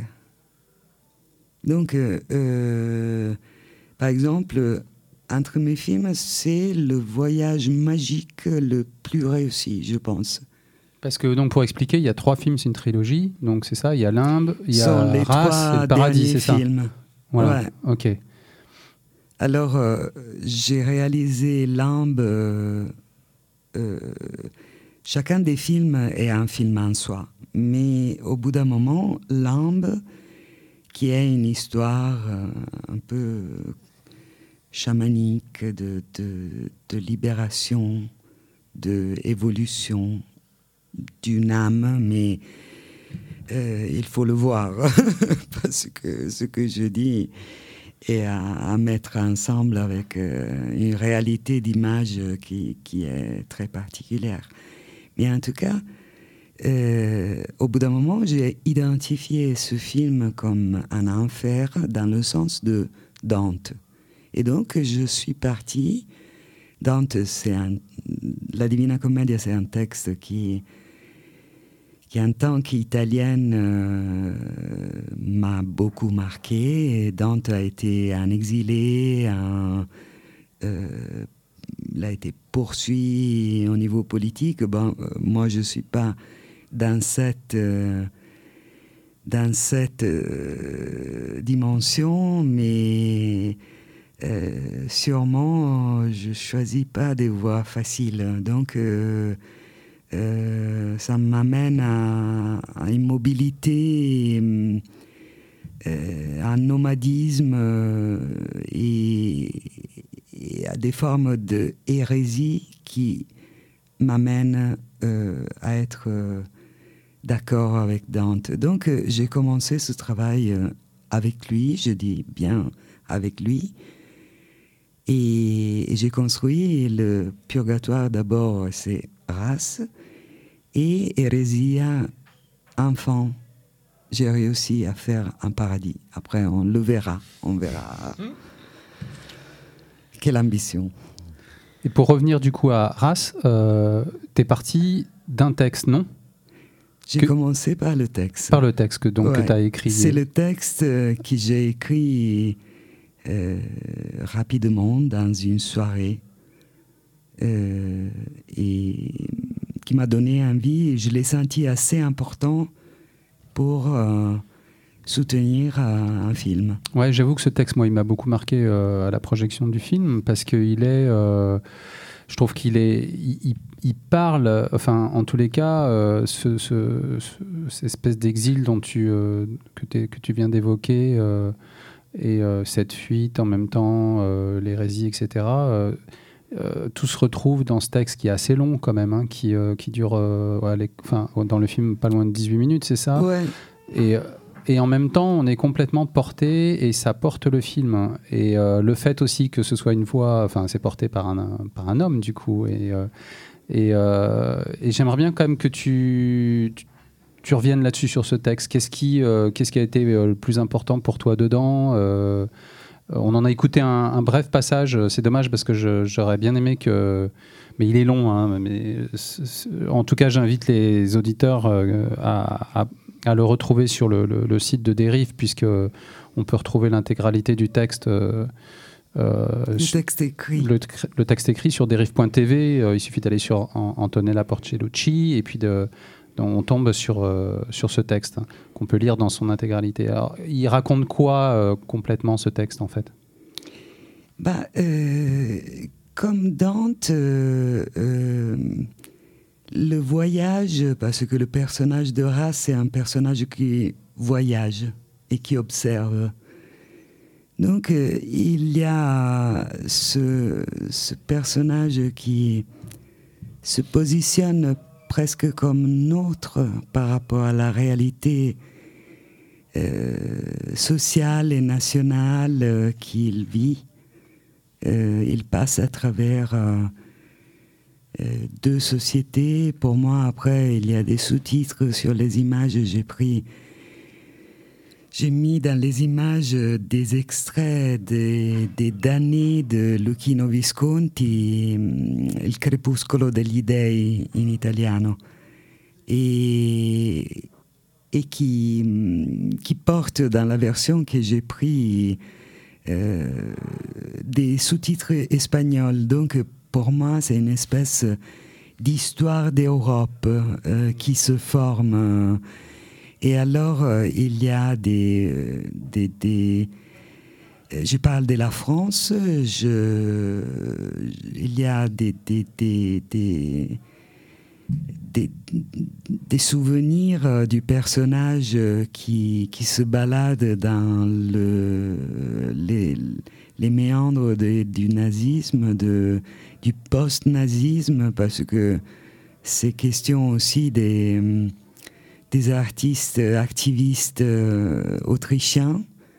Donc, euh, euh, par exemple, entre mes films, c'est le voyage magique le plus réussi, je pense. Parce que, donc, pour expliquer, il y a trois films, c'est une trilogie. Donc, c'est ça, il y a Limbe, il y a Sont les Race et le Paradis, c'est ça films. Voilà, ouais. ok. Alors, euh, j'ai réalisé Limbe. Euh, euh, chacun des films est un film en soi. Mais au bout d'un moment, Limbe, qui est une histoire euh, un peu chamanique, de, de, de libération, d'évolution d'une âme, mais euh, il faut le voir, parce que ce que je dis est à, à mettre ensemble avec euh, une réalité d'image qui, qui est très particulière. Mais en tout cas, euh, au bout d'un moment, j'ai identifié ce film comme un enfer dans le sens de Dante. Et donc, je suis partie. Dante, c'est un, la Divina Commedia, c'est un texte qui, qui en tant qu'italienne, euh, m'a beaucoup marqué. Et Dante a été un exilé, un, euh, il a été poursuivi au niveau politique. Bon, euh, moi, je ne suis pas dans cette, euh, dans cette euh, dimension, mais Euh, sûrement, je choisis pas des voies faciles. Donc, euh, euh, ça m'amène à, à une mobilité, euh, à un nomadisme euh, et, et à des formes de hérésie qui m'amènent euh, à être euh, d'accord avec Dante. Donc, euh, j'ai commencé ce travail euh, avec lui, je dis bien avec lui. Et j'ai construit le purgatoire d'abord, c'est Race, et Hérésia, enfant. J'ai réussi à faire un paradis. Après, on le verra. On verra. Mmh. Quelle ambition. Et pour revenir du coup à Race, euh, t'es parti d'un texte, non ? J'ai que... commencé par le texte. Par le texte que, donc, ouais. que tu as écrit. C'est le texte que j'ai écrit Euh, rapidement dans une soirée euh, et qui m'a donné envie, et je l'ai senti assez important pour euh, soutenir euh, un film. Ouais, j'avoue que ce texte, moi, il m'a beaucoup marqué euh, à la projection du film, parce qu'il est, euh, je trouve qu'il est, il, il parle, enfin, en tous les cas, euh, ce, ce, ce, cette espèce d'exil dont tu, euh, que, que tu viens d'évoquer. Euh, et euh, cette fuite en même temps, euh, l'hérésie, et cetera. Euh, euh, tout se retrouve dans ce texte qui est assez long quand même, hein, qui, euh, qui dure, euh, ouais, les, enfin, dans le film, pas loin de dix-huit minutes, c'est ça ? Ouais. Et, et en même temps, on est complètement porté et ça porte le film. Et euh, le fait aussi que ce soit une voix, enfin, c'est porté par un, par un homme du coup. Et, euh, et, euh, et j'aimerais bien quand même que tu, tu, tu reviennes là-dessus sur ce texte. Qu'est-ce qui, euh, qu'est-ce qui a été le plus important pour toi dedans ? euh, On en a écouté un, un bref passage. C'est dommage parce que je, j'aurais bien aimé que. Mais il est long. Hein, mais en tout cas, j'invite les auditeurs euh, à, à à le retrouver sur le, le, le site de Dérive, puisqu'on peut retrouver l'intégralité du texte. Euh, le texte écrit. Le, le texte écrit sur dérive point t v. Euh, il suffit d'aller sur Antonella Porcellucci, et puis de, on tombe sur, euh, sur ce texte, hein, qu'on peut lire dans son intégralité. Alors, il raconte quoi euh, complètement, ce texte, en fait ? Bah, euh, comme Dante... Euh, euh, le voyage, parce que le personnage de Race, c'est un personnage qui voyage et qui observe. Donc, euh, il y a ce, ce personnage qui se positionne presque comme nôtre par rapport à la réalité euh, sociale et nationale euh, qu'il vit. Euh, il passe à travers... Euh, Euh, deux sociétés. Pour moi, après, il y a des sous-titres sur les images. J'ai pris, j'ai mis dans les images des extraits des, des d'années de Luchino Visconti, Il crepuscolo degli dei in italiano, et, et qui, qui porte dans la version que j'ai pris euh, des sous-titres espagnols. Donc, pour moi, c'est une espèce d'histoire d'Europe euh, qui se forme. Et alors, euh, il y a des, euh, des, des... Je parle de la France. Je, il y a des, des, des, des, des, des souvenirs du personnage qui, qui se balade dans le, les, les méandres de, du nazisme, de... du post-nazisme, parce que c'est question aussi des, des artistes, activistes euh, autrichiens.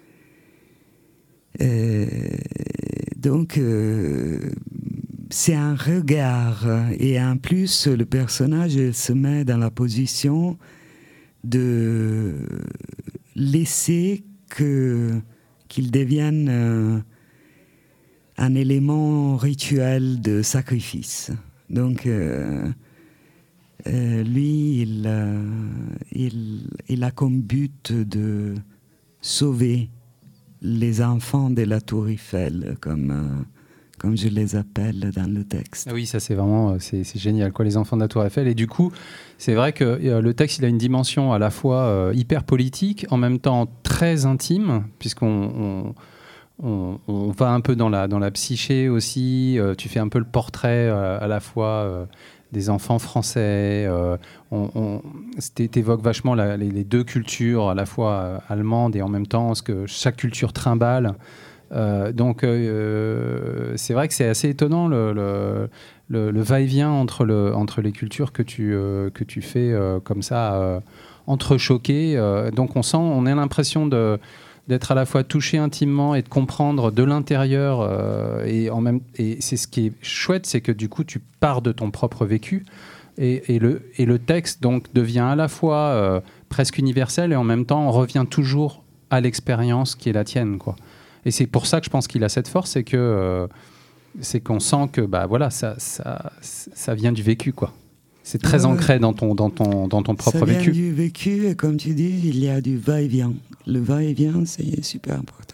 Euh, donc, euh, c'est un regard. Et en plus, le personnage se met dans la position de laisser que, qu'il devienne... Euh, un élément rituel de sacrifice. Donc, euh, euh, lui, il, euh, il, il a comme but de sauver les enfants de la Tour Eiffel, comme, euh, comme je les appelle dans le texte. Ah oui, ça c'est vraiment c'est, c'est génial, quoi, les enfants de la Tour Eiffel. Et du coup, c'est vrai que euh, le texte, il a une dimension à la fois euh, hyper politique, en même temps très intime, puisqu'on... On, On, on va un peu dans la, dans la psyché aussi, euh, tu fais un peu le portrait euh, à la fois euh, des enfants français, euh, on, on, t'évoques vachement la, les, les deux cultures, à la fois euh, allemande et en même temps ce que chaque culture trimballe. Euh, donc euh, c'est vrai que c'est assez étonnant le, le, le, le va-et-vient entre, le, entre les cultures que tu, euh, que tu fais euh, comme ça, euh, entrechoquées. Euh, donc on sent, on a l'impression de... d'être à la fois touché intimement et de comprendre de l'intérieur. Euh, et, en même, et c'est ce qui est chouette, c'est que du coup, tu pars de ton propre vécu. Et, et, le, et le texte donc, devient à la fois euh, presque universel et en même temps, on revient toujours à l'expérience qui est la tienne, quoi. Et c'est pour ça que je pense qu'il a cette force, c'est, que, euh, c'est qu'on sent que bah, voilà, ça, ça, ça vient du vécu, quoi. C'est très ouais. ancré dans ton, dans, ton, dans ton propre vécu. Ça vient vécu. du vécu, et comme tu dis, il y a du va-et-vient. Le va-et-vient, c'est super important.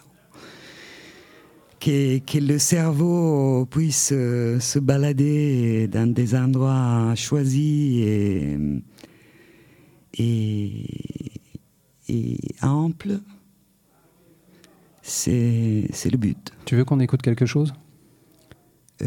Que, que le cerveau puisse euh, se balader dans des endroits choisis et, et, et amples, c'est, c'est le but. Tu veux qu'on écoute quelque chose ? euh,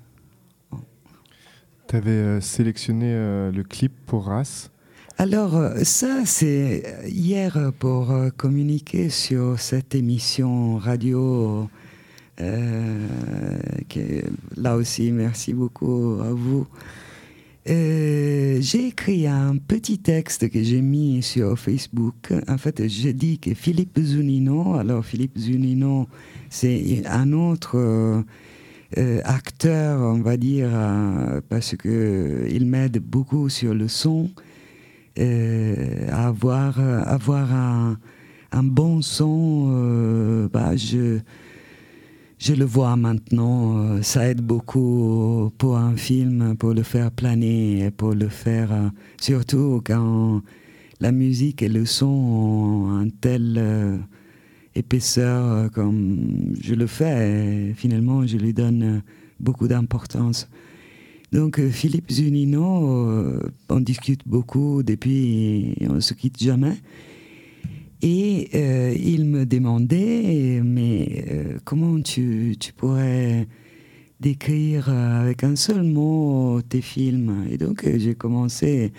Tu avais euh, sélectionné euh, le clip pour Race. Alors, ça, c'est hier pour euh, communiquer sur cette émission radio euh, que, là aussi, merci beaucoup à vous. Euh, j'ai écrit un petit texte que j'ai mis sur Facebook. En fait, j'ai dit que Philippe Zunino, alors Philippe Zunino, c'est un autre euh, euh, acteur, on va dire, euh, parce qu'il m'aide beaucoup sur le son, euh, à avoir, avoir un, un bon son. Euh, bah, je... Je le vois maintenant, ça aide beaucoup pour un film, pour le faire planer, pour le faire, surtout quand la musique et le son ont une telle épaisseur comme je le fais, et finalement je lui donne beaucoup d'importance. Donc Philippe Zunino, on discute beaucoup depuis, on ne se quitte jamais. Et euh, il me demandait, mais euh, comment tu, tu pourrais décrire avec un seul mot tes films? Et donc euh, j'ai commencé.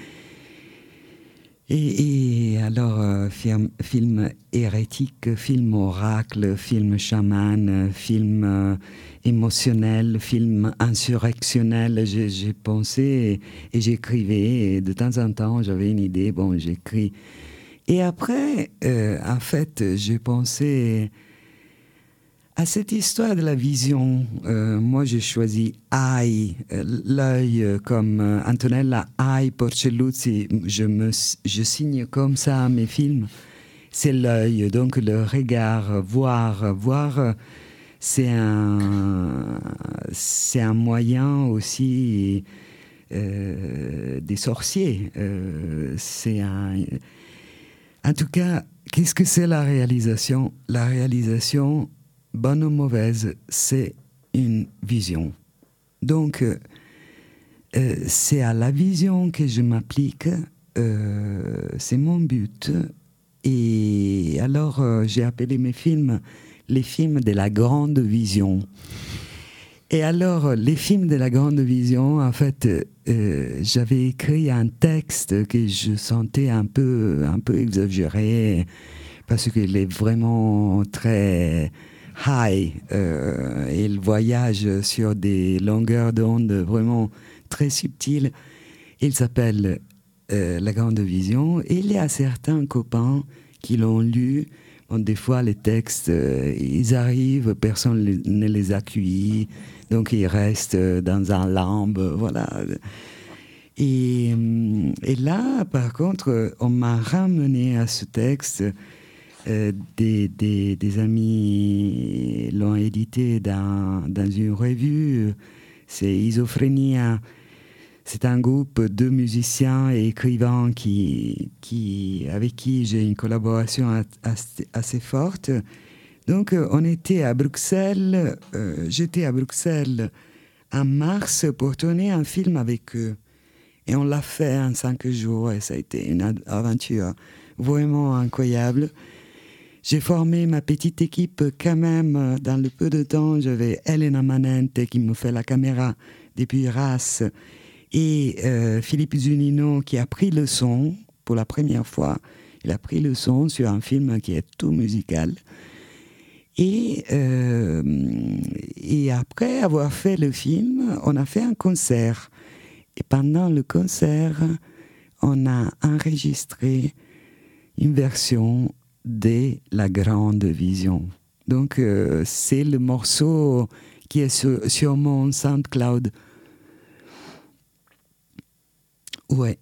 Et, et alors, euh, film, film hérétique, film oracle, film chaman, film euh, émotionnel, film insurrectionnel, j'ai, j'ai pensé et, et j'écrivais. Et de temps en temps, j'avais une idée, bon, j'écris. Et après, euh, en fait, j'ai pensé à cette histoire de la vision. Euh, moi, j'ai choisi Eye, euh, l'œil, euh, comme euh, Antonella Eye Porcelluzzi. Je, me, je signe comme ça mes films. C'est l'œil, donc le regard, voir. Voir, c'est un, c'est un moyen aussi euh, des sorciers. Euh, c'est un... En tout cas, qu'est-ce que c'est la réalisation? La réalisation, bonne ou mauvaise, c'est une vision. Donc, euh, euh, c'est à la vision que je m'applique, euh, c'est mon but. Et alors, euh, j'ai appelé mes films les films de la grande vision. Et alors, les films de la grande vision, en fait, euh, j'avais écrit un texte que je sentais un peu, un peu exagéré, parce qu'il est vraiment très high. Euh, il voyage sur des longueurs d'onde vraiment très subtiles. Il s'appelle euh, La Grande Vision. Et il y a certains copains qui l'ont lu. Bon, des fois, les textes, euh, ils arrivent, personne les, ne les accueille. Donc, ils restent dans un lambe, voilà. Et, et là, par contre, on m'a ramené à ce texte. Euh, des, des, des amis l'ont édité dans, dans une revue. C'est Isophrénia. C'est un groupe de musiciens et écrivains qui, qui, avec qui j'ai une collaboration assez, assez forte. Donc, on était à Bruxelles, euh, j'étais à Bruxelles en mars pour tourner un film avec eux. Et on l'a fait en cinq jours et ça a été une aventure vraiment incroyable. J'ai formé ma petite équipe quand même dans le peu de temps. J'avais Elena Manente qui me fait la caméra depuis Reims et euh, Philippe Zunino qui a pris le son pour la première fois. Il a pris le son sur un film qui est tout musical. Et, euh, et après avoir fait le film, on a fait un concert. Et pendant le concert, on a enregistré une version de La Grande Vision. Donc, euh, c'est le morceau qui est sur, sur mon SoundCloud. Ouais.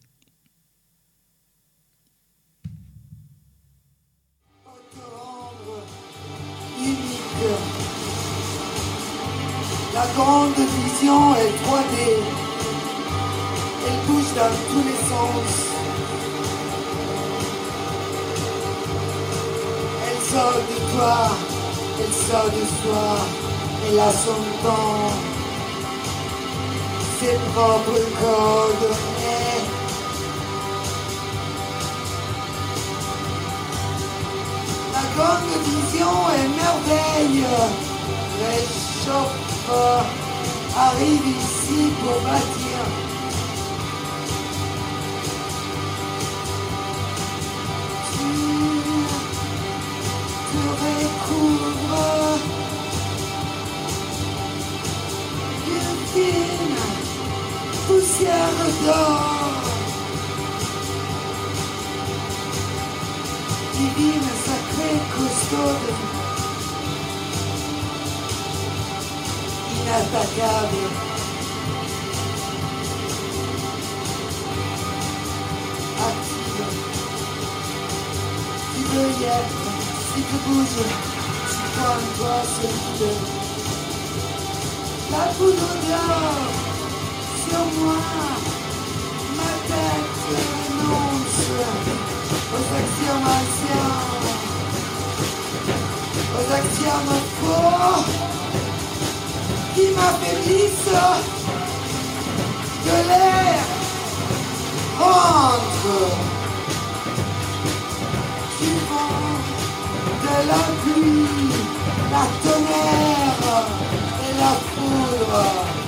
La grande vision est trois D. Elle bouge dans tous les sens. Elle sort de toi, elle sort de soi. Elle a son temps, ses propres coordonnées. La grande vision est merveille. Réchauffe. Arrive ici pour bâtir. Tu te recouvres fine poussière d'or. Divine, sacrée, costaude, inattaquable. Active. Tu veux y être, si tu bouges, tu crois en toi solide. La poudre d'or sur moi, ma tête annonce aux axiomes anciens, aux axiomes faux qui m'affaiblissent, que l'air entre du vent, de la pluie, la tonnerre et la foudre.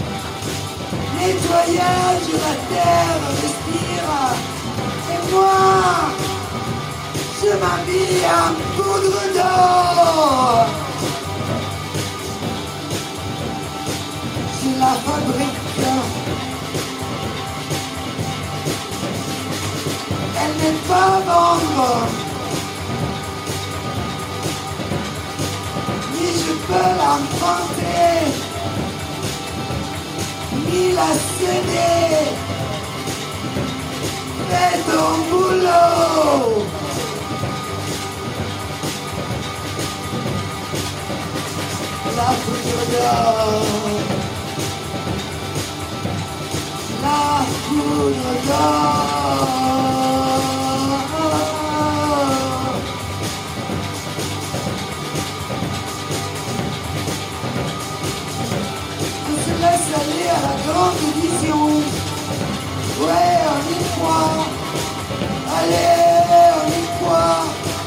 Nettoyage de la terre respire, et moi je m'habille en poudre d'or. Je la fabrique, elle n'est pas à vendre, ni je peux l'emprunter, ni la céder. Fais ton boulot. La poudre d'or, la poudre d'or. On se laisse aller à la grande vision. Ouais, on y croit. Allez, on y croit.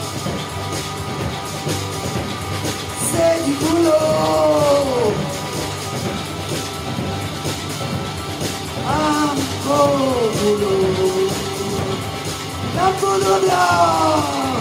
C'est du boulot. Un beau boulot. La poudre d'or.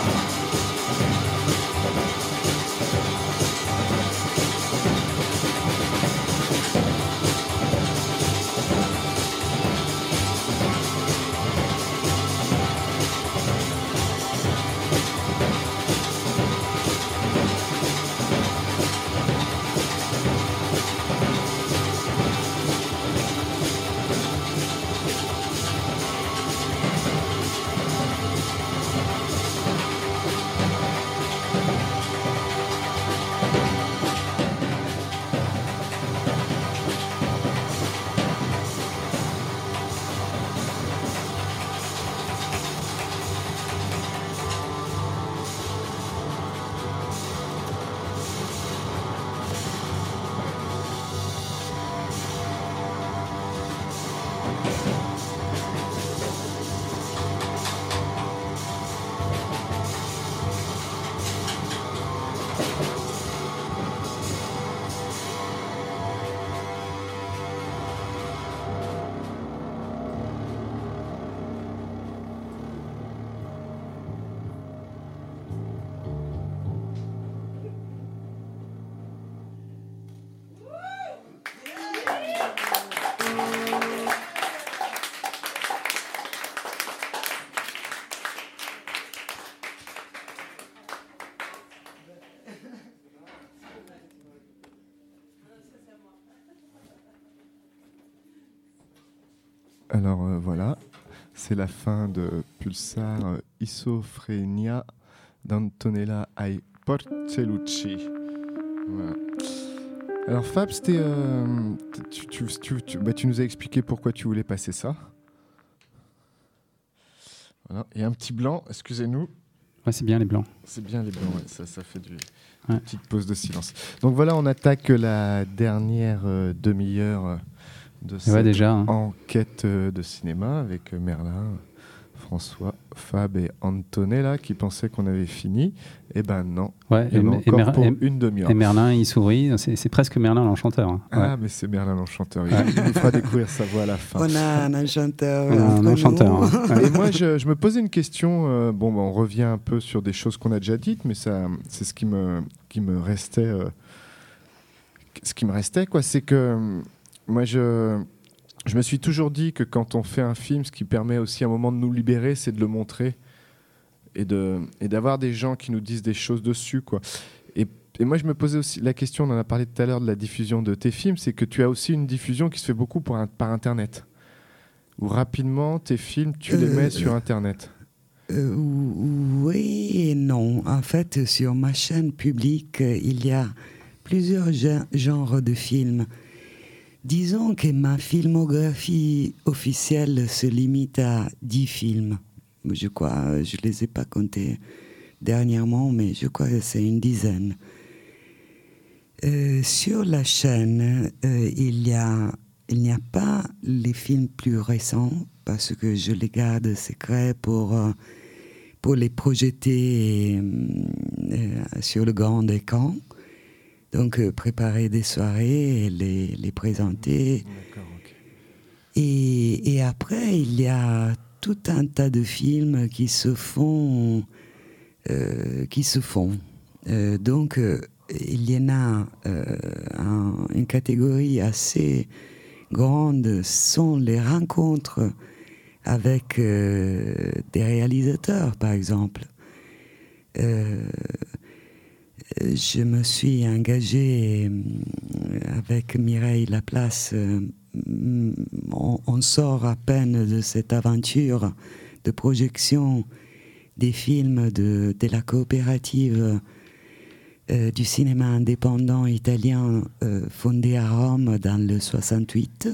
Alors euh, voilà, c'est la fin de Pulsar euh, Isofrenia d'Antonella ai Porcellucci. Voilà. Alors Fab, c'était, euh, tu, tu, tu, tu, bah, tu nous as expliqué pourquoi tu voulais passer ça. Voilà. Et un petit blanc, excusez-nous. Ouais, c'est bien les blancs. C'est bien les blancs, ouais. ça, ça fait du, ouais. une petite pause de silence. Donc voilà, on attaque la dernière euh, demi-heure euh, de cette ouais, déjà, hein. enquête euh, de cinéma avec euh, Merlin, François, Fab et Antonella qui pensaient qu'on avait fini. Eh ben non, ouais, il y en a et, encore et Mer- pour et, une demi-heure. Et Merlin, il sourit, c'est, c'est presque Merlin l'enchanteur. Hein. Ah, ouais. mais c'est Merlin l'enchanteur, il, il nous fera découvrir sa voix à la fin. On a un enchanteur. On a un enchanteur. Hein. Et moi, je, je me posais une question, euh, bon, bah, on revient un peu sur des choses qu'on a déjà dites, mais ça, c'est ce qui me, qui me restait... Euh, ce qui me restait, quoi, c'est que moi, je, je me suis toujours dit que quand on fait un film, ce qui permet aussi à un moment de nous libérer, c'est de le montrer et, de, et d'avoir des gens qui nous disent des choses dessus, quoi. Et, et moi, je me posais aussi la question, on en a parlé tout à l'heure de la diffusion de tes films, c'est que tu as aussi une diffusion qui se fait beaucoup pour un, par Internet, où rapidement, tes films, tu euh, les mets sur Internet. Euh, oui et non. En fait, sur ma chaîne publique, il y a plusieurs genres de films. Disons que ma filmographie officielle se limite à dix films. Je crois, je ne les ai pas comptés dernièrement, mais je crois que c'est une dizaine. Euh, sur la chaîne, euh, il y a, il n'y a pas les films plus récents, parce que je les garde secrets pour, euh, pour les projeter euh, sur le grand écran. Donc, euh, préparer des soirées et les, les présenter. D'accord, okay. Et, et après, il y a tout un tas de films qui se font. Euh, qui se font. Euh, donc, euh, il y en a euh, un, une catégorie assez grande, sont les rencontres avec euh, des réalisateurs, par exemple. Euh, je me suis engagé avec Mireille Laplace. Euh, on, on sort à peine de cette aventure de projection des films de, de la coopérative euh, du cinéma indépendant italien euh, fondée à Rome dans le soixante-huit.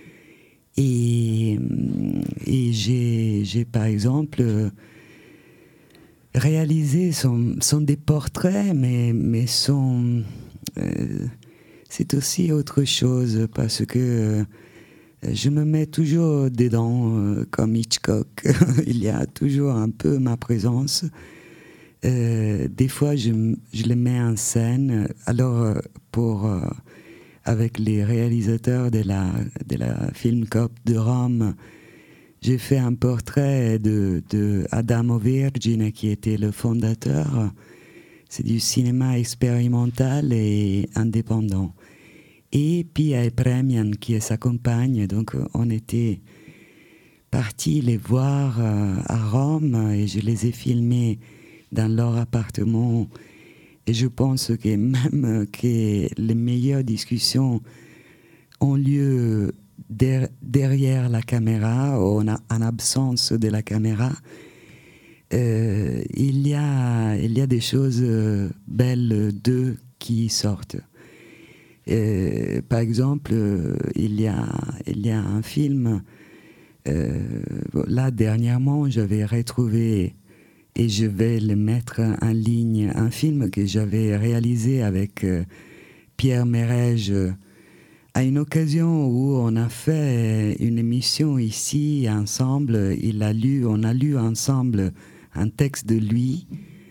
Et, et j'ai, j'ai par exemple euh, réalisé, sont, sont des portraits, mais, mais sont, euh, c'est aussi autre chose parce que euh, je me mets toujours dedans, euh, comme Hitchcock. Il y a toujours un peu ma présence. Euh, des fois, je, je les mets en scène. Alors, pour, euh, avec les réalisateurs de la, de la Film Coop de Rome, j'ai fait un portrait de, de Adamo Vergine, qui était le fondateur. C'est du cinéma expérimental et indépendant. Et Pia et Premian, qui est sa compagne. Donc, on était partis les voir euh, à Rome et je les ai filmés dans leur appartement. Et je pense que même que les meilleures discussions ont lieu der- derrière la caméra, ou en, en absence de la caméra. Euh, il y a, il y a des choses belles d'eux qui sortent. Euh, par exemple, euh, il, y a, il y a un film, euh, là dernièrement j'avais retrouvé, et je vais le mettre en ligne, un film que j'avais réalisé avec euh, Pierre Mérège à une occasion où on a fait une émission ici ensemble. Il a lu, on a lu ensemble un texte de lui.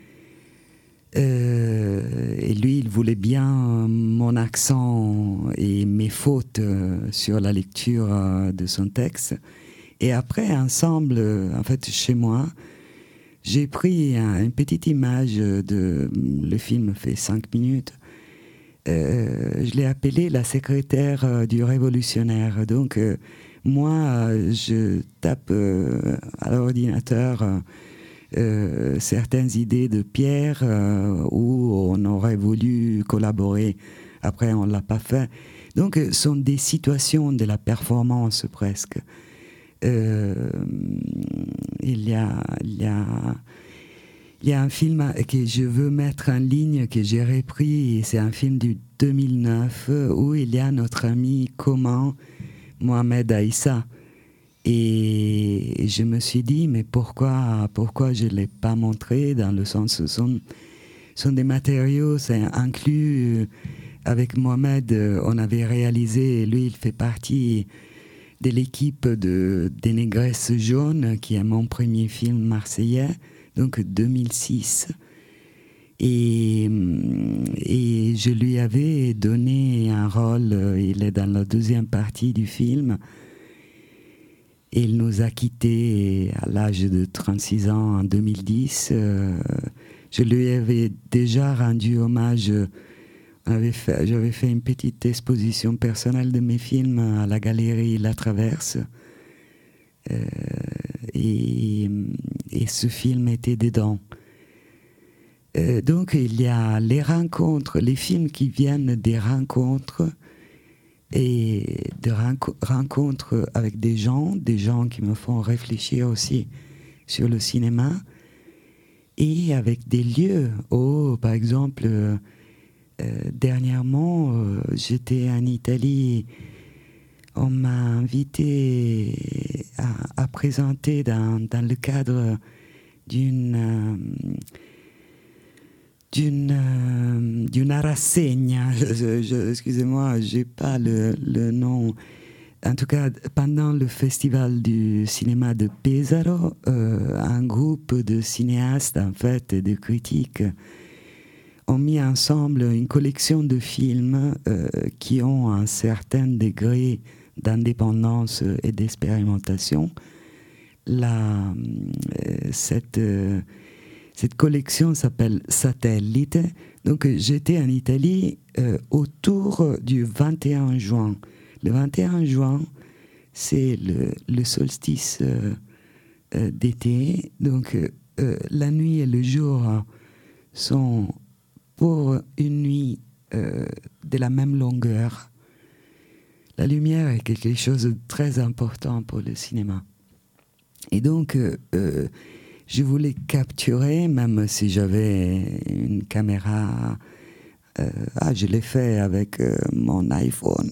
Euh, et lui, il voulait bien mon accent et mes fautes euh, sur la lecture euh, de son texte. Et après, ensemble, euh, en fait, chez moi, j'ai pris un, une petite image de... Le film fait cinq minutes. Euh, je l'ai appelé la secrétaire euh, du révolutionnaire. Donc, euh, moi, je tape euh, à l'ordinateur... Euh, Euh, certaines idées de Pierre euh, où on aurait voulu collaborer. Après, on ne l'a pas fait. Donc, ce sont des situations de la performance presque. Euh, il, y a, il, y a, il y a un film que je veux mettre en ligne, que j'ai repris, c'est un film du deux mille neuf où il y a notre ami commun, Mohamed Aïssa. Et je me suis dit, mais pourquoi, pourquoi je ne l'ai pas montré, dans le sens, ce sont, sont des matériaux, c'est inclus. Avec Mohamed, on avait réalisé, lui, il fait partie de l'équipe de, des Négresses jaunes, qui est mon premier film marseillais, donc deux mille six. Et, et je lui avais donné un rôle, il est dans la deuxième partie du film. Il nous a quittés à l'âge de trente-six ans en deux mille dix. Euh, je lui avais déjà rendu hommage on avait fait, j'avais fait une petite exposition personnelle de mes films à la galerie La Traverse. Euh, et, et ce film était dedans. Euh, donc il y a les rencontres, les films qui viennent des rencontres et de renco- rencontres avec des gens, des gens qui me font réfléchir aussi sur le cinéma, et avec des lieux. Oh, par exemple, euh, euh, dernièrement, euh, j'étais en Italie. On m'a invité à, à présenter dans, dans le cadre d'une euh, d'une euh, d'une rassegna. Je, je, excusez-moi, j'ai pas le, le nom. En tout cas, pendant le festival du cinéma de Pesaro, euh, un groupe de cinéastes, en fait, et de critiques, ont mis ensemble une collection de films euh, qui ont un certain degré d'indépendance et d'expérimentation. La, euh, cette, euh, cette collection s'appelle Satellite. Donc j'étais en Italie euh, autour du vingt et un juin. Le vingt et un juin, c'est le, le solstice euh, euh, d'été. Donc euh, la nuit et le jour sont pour une nuit euh, de la même longueur. La lumière est quelque chose de très important pour le cinéma. Et donc, euh, euh, je voulais capturer, même si j'avais une caméra, euh, ah, je l'ai fait avec euh, mon iPhone.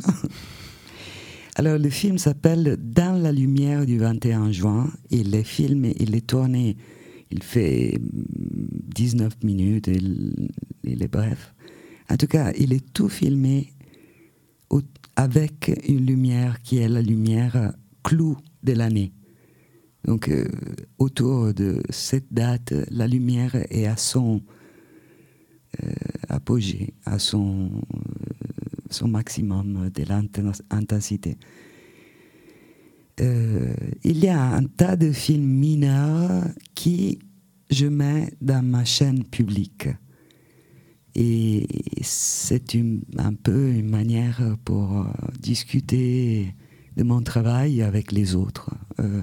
Alors, le film s'appelle Dans la lumière du vingt et un juin. Il est filmé, il est tourné, il fait dix-neuf minutes, il, il est bref. En tout cas, il est tout filmé au, avec une lumière qui est la lumière clou de l'année. Donc, euh, autour de cette date, la lumière est à son euh, apogée, à son, euh, son maximum de l'intensité. Euh, il y a un tas de films mineurs qui je mets dans ma chaîne publique. Et c'est une, un peu une manière pour euh, discuter de mon travail avec les autres. Euh,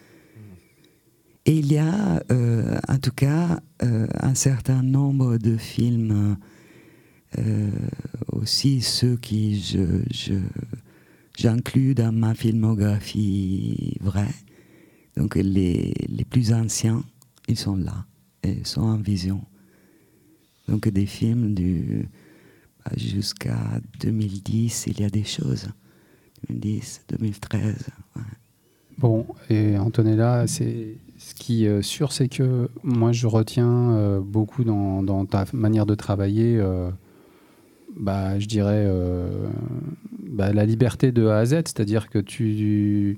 et il y a, euh, en tout cas, euh, un certain nombre de films, euh, aussi ceux qui je, je, j'inclus dans ma filmographie vraie. Donc les, les plus anciens, ils sont là, ils sont en vision. Donc des films du, jusqu'à deux mille dix, il y a des choses. deux mille dix, deux mille treize. Ouais. Bon, et Antonella, c'est, ce qui est sûr, c'est que moi je retiens euh, beaucoup dans, dans ta manière de travailler, euh, bah, je dirais, euh, bah, la liberté de A à Z, c'est-à-dire que tu...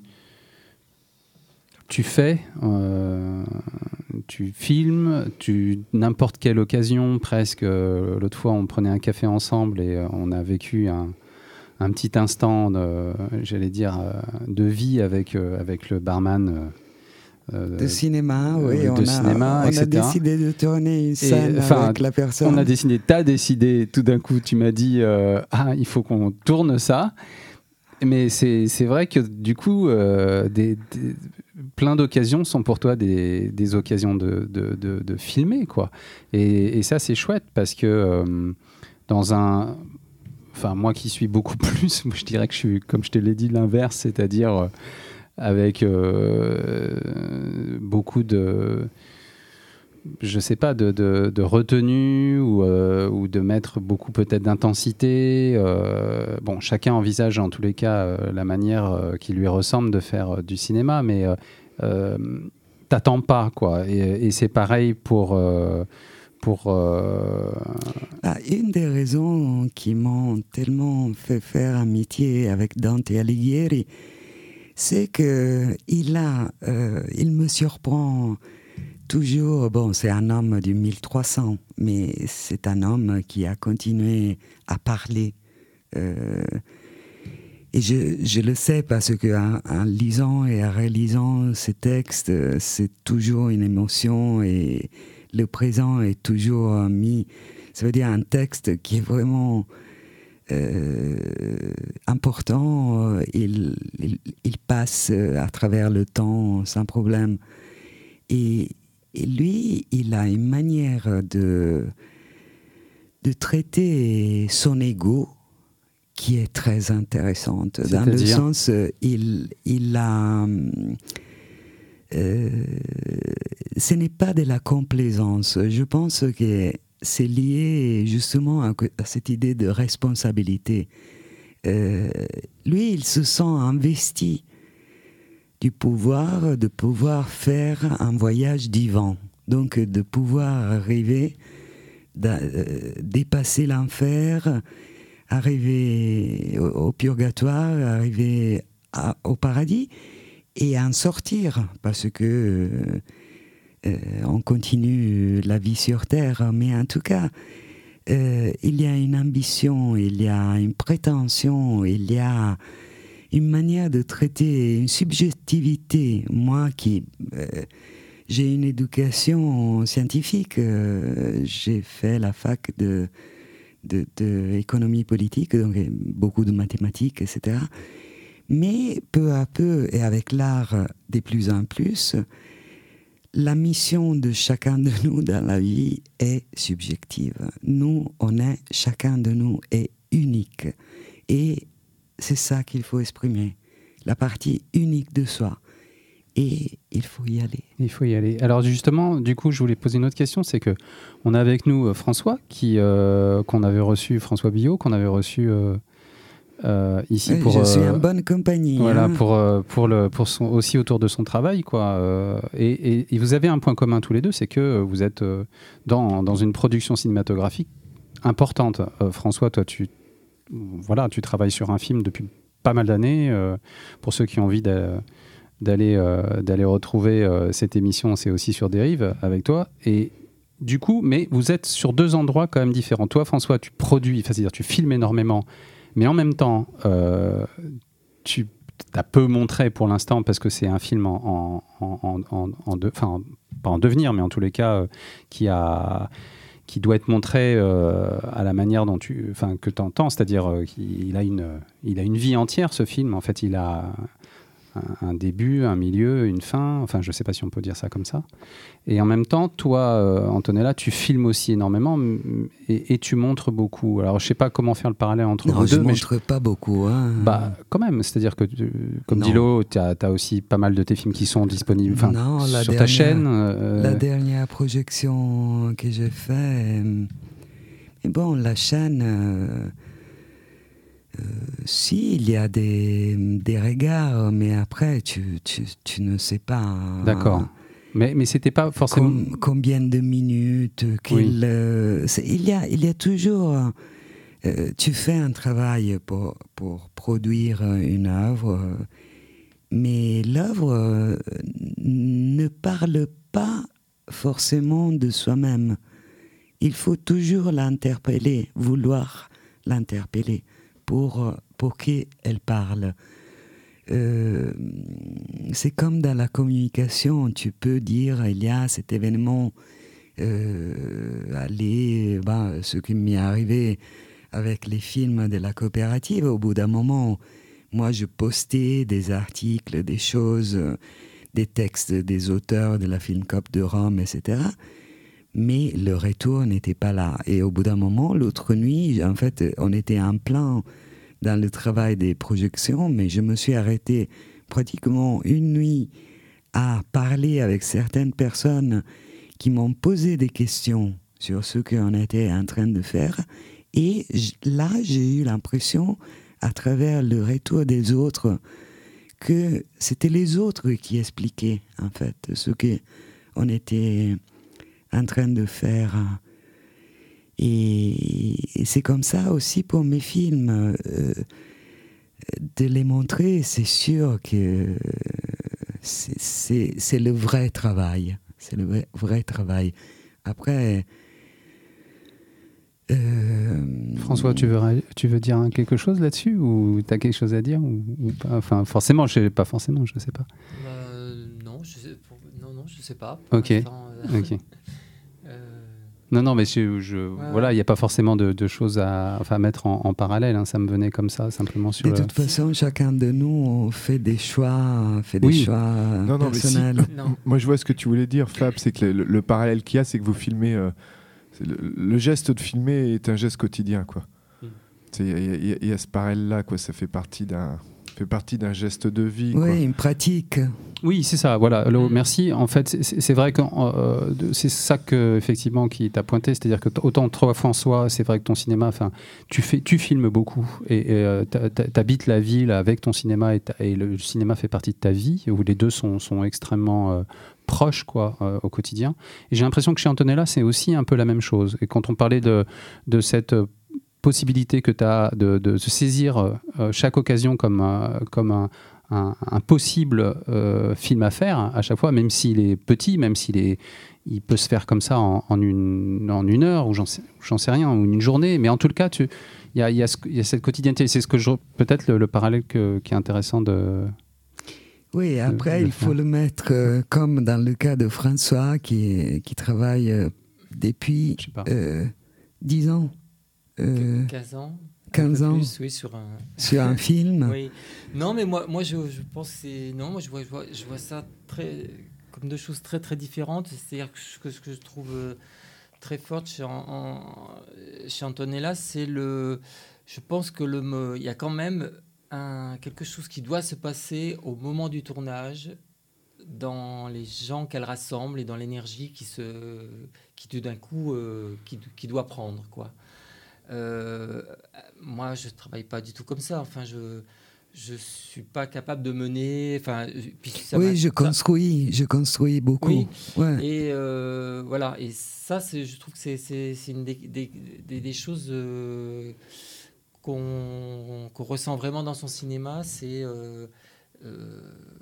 Tu fais, euh, tu filmes, tu, n'importe quelle occasion presque. Euh, l'autre fois, on prenait un café ensemble et euh, on a vécu un, un petit instant, de, j'allais dire, euh, de vie avec, euh, avec le barman. Euh, de cinéma, oui. de on a, cinéma, on et cetera. a décidé de tourner une scène et, avec la personne. On a décidé, t'as décidé, tout d'un coup, tu m'as dit, euh, ah, il faut qu'on tourne ça. Mais c'est, c'est vrai que du coup, euh, des, des, plein d'occasions sont pour toi des, des occasions de, de, de, de filmer, quoi. Et, et ça, c'est chouette parce que euh, dans un... Enfin, moi qui suis beaucoup plus, je dirais que je suis, comme je te l'ai dit, l'inverse, c'est-à-dire euh, avec euh, beaucoup de... je sais pas, de, de, de retenue ou, euh, ou de mettre beaucoup peut-être d'intensité. Euh, bon, chacun envisage en tous les cas euh, la manière euh, qui lui ressemble de faire euh, du cinéma, mais euh, euh, t'attends pas, quoi. Et, et c'est pareil pour... Euh, pour euh... ah, une des raisons qui m'ont tellement fait faire amitié avec Dante Alighieri, c'est qu'il a, euh, il me surprend toujours. Bon, c'est un homme du mille trois cents, mais c'est un homme qui a continué à parler. Euh, et je, je le sais parce qu'en en lisant et en relisant ces textes, c'est toujours une émotion et le présent est toujours mis ça veut dire un texte qui est vraiment euh, important. Il, il, il passe à travers le temps sans problème. Et, et lui, il a une manière de, de traiter son ego qui est très intéressante. Dans le sens, il, il a... Euh, ce n'est pas de la complaisance. Je pense que c'est lié justement à, à cette idée de responsabilité. Euh, lui, il se sent investi du pouvoir de pouvoir faire un voyage divin. Donc, de pouvoir arriver, à, euh, dépasser l'enfer, arriver au, au purgatoire, arriver à, au paradis, et en sortir, parce que euh, on continue la vie sur Terre. Mais en tout cas, euh, il y a une ambition, il y a une prétention, il y a une manière de traiter, une subjectivité. Moi qui... Euh, j'ai une éducation scientifique, euh, j'ai fait la fac de, de, de économie politique, donc beaucoup de mathématiques, et cetera. Mais peu à peu, et avec l'art de plus en plus, la mission de chacun de nous dans la vie est subjective. Nous, on est, chacun de nous est unique. Et c'est ça qu'il faut exprimer, la partie unique de soi. Et il faut y aller. Il faut y aller. Alors justement, du coup, je voulais poser une autre question, c'est que on a avec nous François, qui, euh, qu'on avait reçu, François Billot, qu'on avait reçu... Euh Euh, ici oui, pour, je suis euh, en bonne compagnie. Voilà, hein. pour, euh, pour, le, pour son, aussi autour de son travail, quoi. Euh, et, et, et vous avez un point commun tous les deux, c'est que vous êtes euh, dans, dans une production cinématographique importante. Euh, François, toi, tu, voilà, tu travailles sur un film depuis pas mal d'années. Euh, pour ceux qui ont envie d'a, d'aller, euh, d'aller retrouver euh, cette émission, c'est aussi sur Dérive avec toi. Et du coup, mais vous êtes sur deux endroits quand même différents. Toi, François, tu produis, c'est-à-dire tu filmes énormément. Mais en même temps, euh, tu as peu montré pour l'instant parce que c'est un film en, en, en, en, en de, enfin, pas en devenir, mais en tous les cas, euh, qui, a, qui doit être montré euh, à la manière dont tu, enfin, que tu entends, c'est-à-dire euh, qu'il a une, il a une vie entière, ce film. En fait, il a un, un début, un milieu, une fin. Enfin, je ne sais pas si on peut dire ça comme ça. Et en même temps, toi, euh, Antonella, tu filmes aussi énormément et, et tu montres beaucoup. Alors, je ne sais pas comment faire le parallèle entre non, vous je deux. ne mais montre je... pas beaucoup. Hein. Bah, quand même. C'est-à-dire que, tu, comme dit Lo, tu as aussi pas mal de tes films qui sont disponibles non, sur dernière, ta chaîne. Euh... La dernière projection que j'ai faite, mais bon, la chaîne... Euh... Euh, si, il y a des, des regards, mais après, tu, tu, tu ne sais pas. D'accord. Mais, mais c'était pas forcément... Com, combien de minutes qu'il, oui. euh, il, y a, il y a toujours... Euh, tu fais un travail pour, pour produire une œuvre, mais l'œuvre euh, ne parle pas forcément de soi-même. Il faut toujours l'interpeller, vouloir l'interpeller. Pour, pour qu'elle parle. Euh, c'est comme dans la communication, tu peux dire il y a cet événement, euh, allez, ben, ce qui m'est arrivé avec les films de la coopérative, au bout d'un moment, moi je postais des articles, des choses, des textes des auteurs de la Filmcoop de Rome, et cetera. Mais le retour n'était pas là. Et au bout d'un moment, l'autre nuit, en fait, on était en plein dans le travail des projections, mais je me suis arrêté pratiquement une nuit à parler avec certaines personnes qui m'ont posé des questions sur ce qu'on était en train de faire. Et là, j'ai eu l'impression, à travers le retour des autres, que c'était les autres qui expliquaient, en fait, ce qu'on était en train de faire. Et, et c'est comme ça aussi pour mes films. Euh, de les montrer, c'est sûr que c'est, c'est, c'est le vrai travail. C'est le vrai, vrai travail. Après... Euh, François, tu veux, tu veux dire quelque chose là-dessus ou tu as quelque chose à dire ou, ou pas? Enfin, forcément, je, pas forcément, je ne sais pas. Euh, non, je sais, pour, non, non, je sais pas. Ok. Euh, okay. euh... Non, non, mais je, je, Ouais. voilà, il n'y a pas forcément de, de choses à, enfin, à mettre en, en parallèle. Hein, ça me venait comme ça, simplement sur. De le... toute façon, chacun de nous on fait des choix, fait des Oui. choix Non, non, mais si. personnels. Non. Moi, je vois ce que tu voulais dire, Fab, c'est que le, le- le parallèle qu'il y a, c'est que vous filmez. euh, c'est le, le geste de filmer est un geste quotidien, quoi. Mm. C'est- Il y, a- il y a- il y a ce parallèle-là, quoi. Ça fait partie d'un, fait partie d'un geste de vie, quoi. Oui, une pratique. Oui, c'est ça. Voilà. Lo, Mm. merci. En fait, c'est- c'est c'est vrai que euh, de- c'est ça que effectivement qui t'a pointé, c'est-à-dire que t- autant toi, François, c'est vrai que ton cinéma, enfin, tu fais, tu filmes beaucoup et euh, t'a- t'a- t'habites la ville avec ton cinéma et, ta- et le cinéma fait partie de ta vie, où les deux sont, sont extrêmement euh, proches, quoi, euh, au quotidien. Et j'ai l'impression que chez Antonella, c'est aussi un peu la même chose. Et quand on parlait de de cette euh, possibilité que tu as de, de se saisir euh, chaque occasion comme, euh, comme un, un, un possible euh, film à faire à chaque fois, même s'il est petit, même s'il est, il peut se faire comme ça en, en, une, en une heure ou j'en sais, j'en sais rien, ou une journée, mais en tout cas, tu- il y a, il y, a ce- il y a cette quotidienneté. C'est ce que je, peut-être le, le parallèle que- qui est intéressant de. Oui, après, de il faut faire. le mettre euh, comme dans le cas de François qui, qui travaille euh, depuis Je sais pas. euh, dix ans, euh, quinze ans. un quinze peu ans Plus, oui, sur un. sur un film. Oui. Non, mais moi, moi je, je pense que c'est. Non, moi, je vois, je, vois, je vois ça très, comme deux choses très, très différentes. C'est-à-dire que ce que, ce que je trouve euh, très forte chez, en, en- chez Antonella, c'est le. Je pense que le, me- il y a quand même un, quelque chose qui doit se passer au moment du tournage, dans les gens qu'elle rassemble et dans l'énergie qui, se, qui tout d'un coup, euh, qui, qui doit prendre, quoi. Euh, moi, je travaille pas du tout comme ça. Enfin, je je suis pas capable de mener. Enfin, puis ça m'a- Oui, je ça- construis, je construis beaucoup. Oui. Ouais. Et euh, voilà. Et ça, c'est, je trouve que c'est, c'est, c'est une des, des, des- des choses euh, qu'on, qu'on ressent vraiment dans son cinéma. C'est euh, euh,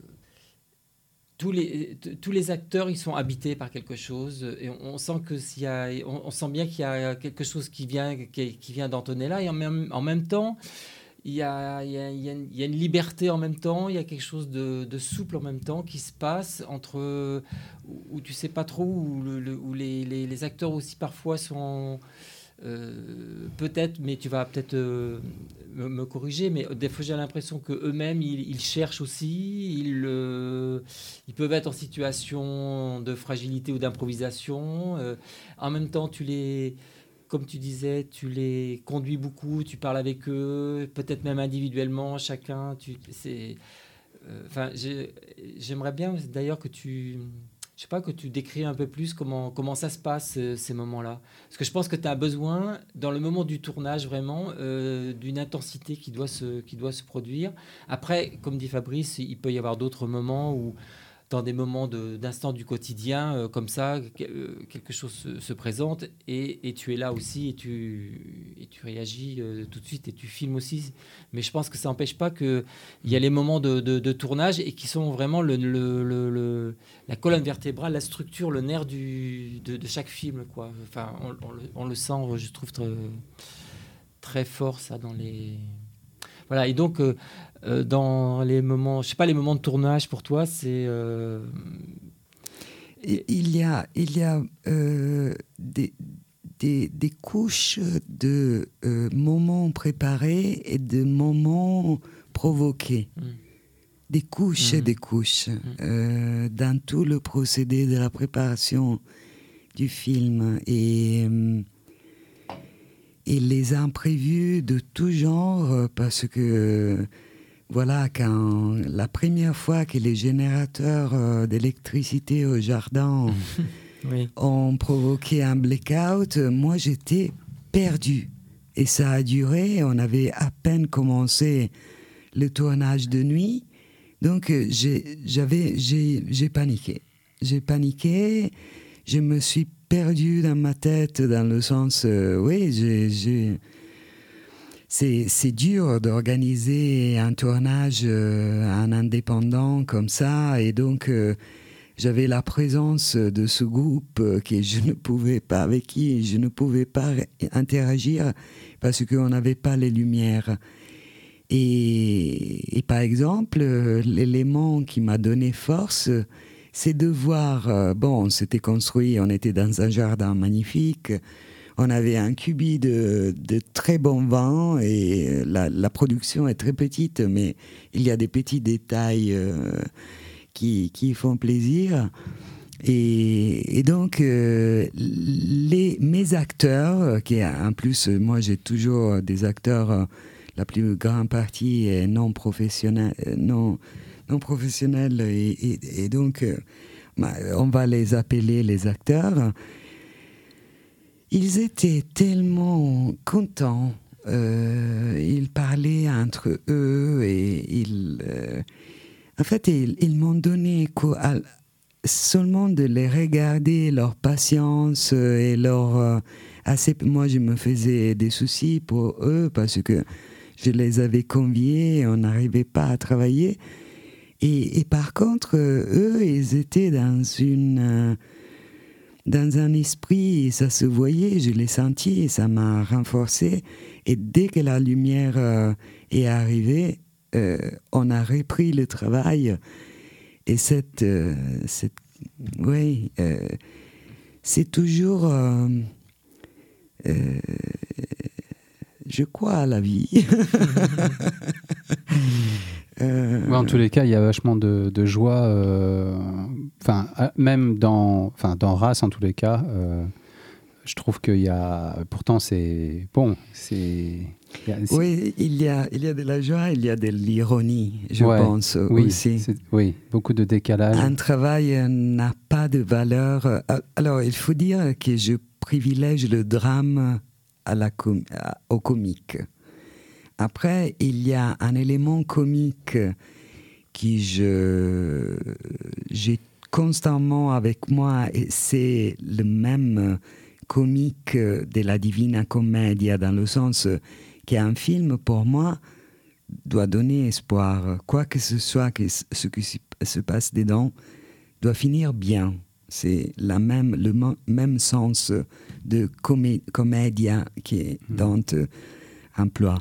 tous les, t- tous les acteurs, ils sont habités par quelque chose, et on, on sent que s'il y a, on, on sent bien qu'il y a quelque chose qui vient, qui, qui vient d'Antonella, et en même, en même temps, il y, a, il, y a, il, y a une, il y a une liberté en même temps, il y a quelque chose de, de souple en même temps qui se passe entre où, où tu sais pas trop, où, le, le- où les, les, les acteurs aussi parfois sont euh, peut-être, mais tu vas peut-être euh, me, me corriger, mais des fois j'ai l'impression que eux-mêmes ils, ils cherchent aussi, ils, euh, ils peuvent être en situation de fragilité ou d'improvisation. Euh, en même temps, tu les, comme tu disais, tu les conduis beaucoup, tu parles avec eux, peut-être même individuellement, chacun. Tu, c'est, euh, enfin, j'ai- j'aimerais bien d'ailleurs que tu je sais pas, que tu décris un peu plus comment, comment ça se passe, euh, ces moments-là. Parce que je pense que tu as besoin, dans le moment du tournage, vraiment, euh, d'une intensité qui doit, se, qui doit se produire. Après, comme dit Fabrice, il peut y avoir d'autres moments où, dans des moments de- d'instant du quotidien, euh, comme ça, que- euh, quelque chose se, se présente et, et tu es là aussi et tu, et tu réagis euh, tout de suite et tu filmes aussi. Mais je pense que ça n'empêche pas qu'il y a les moments de, de- de tournage et qui sont vraiment le, le- le- le- la colonne vertébrale, la structure, le nerf du, de, de chaque film, quoi. Enfin, on, on le, on le sent, je trouve, très, très fort, ça, dans les... Voilà, et donc, euh, euh, dans les moments, je sais pas, les moments de tournage pour toi, c'est... euh, Et il y a, il y a euh, des, des, des couches de euh, moments préparés et de moments provoqués. Mm. Des couches et Mm. des couches euh, dans tout le procédé de la préparation du film. Et, euh, et les imprévus de tout genre, euh, parce que voilà, quand la première fois que les générateurs euh, d'électricité au jardin Oui. ont provoqué un blackout, euh, moi j'étais perdu. Et ça a duré, on avait à peine commencé le tournage de nuit, donc euh, j'ai, j'avais, j'ai, j'ai paniqué. J'ai paniqué, je me suis perdu dans ma tête, dans le sens, euh, oui, j'ai... j'ai c'est, c'est dur d'organiser un tournage euh, en indépendant comme ça, et donc euh, j'avais la présence de ce groupe euh, que je ne pouvais pas, avec qui je ne pouvais pas interagir parce qu'on n'avait pas les lumières. Et, et par exemple, euh, l'élément qui m'a donné force, c'est de voir, euh, bon, on s'était construit, on était dans un jardin magnifique, on avait un cubi de, de très bon vin et la, la production est très petite, mais il y a des petits détails euh, qui, qui font plaisir. Et, et donc, euh, les, mes acteurs, qui en plus, moi j'ai toujours des acteurs, la plus grande partie est non professionnelle, non, non professionnelle, et, et, et donc euh, bah, on va les appeler les acteurs. Ils étaient tellement contents, euh, ils parlaient entre eux et ils, euh, en fait, ils, ils m'ont donné quoi, à, seulement de les regarder, leur patience et leur euh, assez. Moi, je me faisais des soucis pour eux parce que je les avais conviés, et on n'arrivait pas à travailler. Et, et par contre, eux, ils étaient dans une euh, dans un esprit, ça se voyait, je l'ai senti, et ça m'a renforcé. Et dès que la lumière euh, est arrivée, euh, on a repris le travail. Et cette, euh, cette oui, euh, c'est toujours, euh, euh, je crois à la vie. euh, ouais, en tous les cas, il y a vachement de, de joie. Enfin, euh, même dans, enfin, dans Race, en tous les cas, euh, je trouve qu'il y a. Pourtant, c'est bon, c'est. Il y a, c'est... Oui, il y a, il y a de la joie, il y a de l'ironie, je ouais, pense oui, aussi. C'est, oui, beaucoup de décalage. Un travail n'a pas de valeur. Alors, il faut dire que je privilège le drame à la com- à, au comique. Après, il y a un élément comique qui je, j'ai constamment avec moi, et c'est le même comique de la Divina Commedia, dans le sens qu'un film, pour moi, doit donner espoir. Quoi que ce soit, que ce qui se passe dedans doit finir bien. C'est la même, le même sens de comé- comédia qui Dante emploie.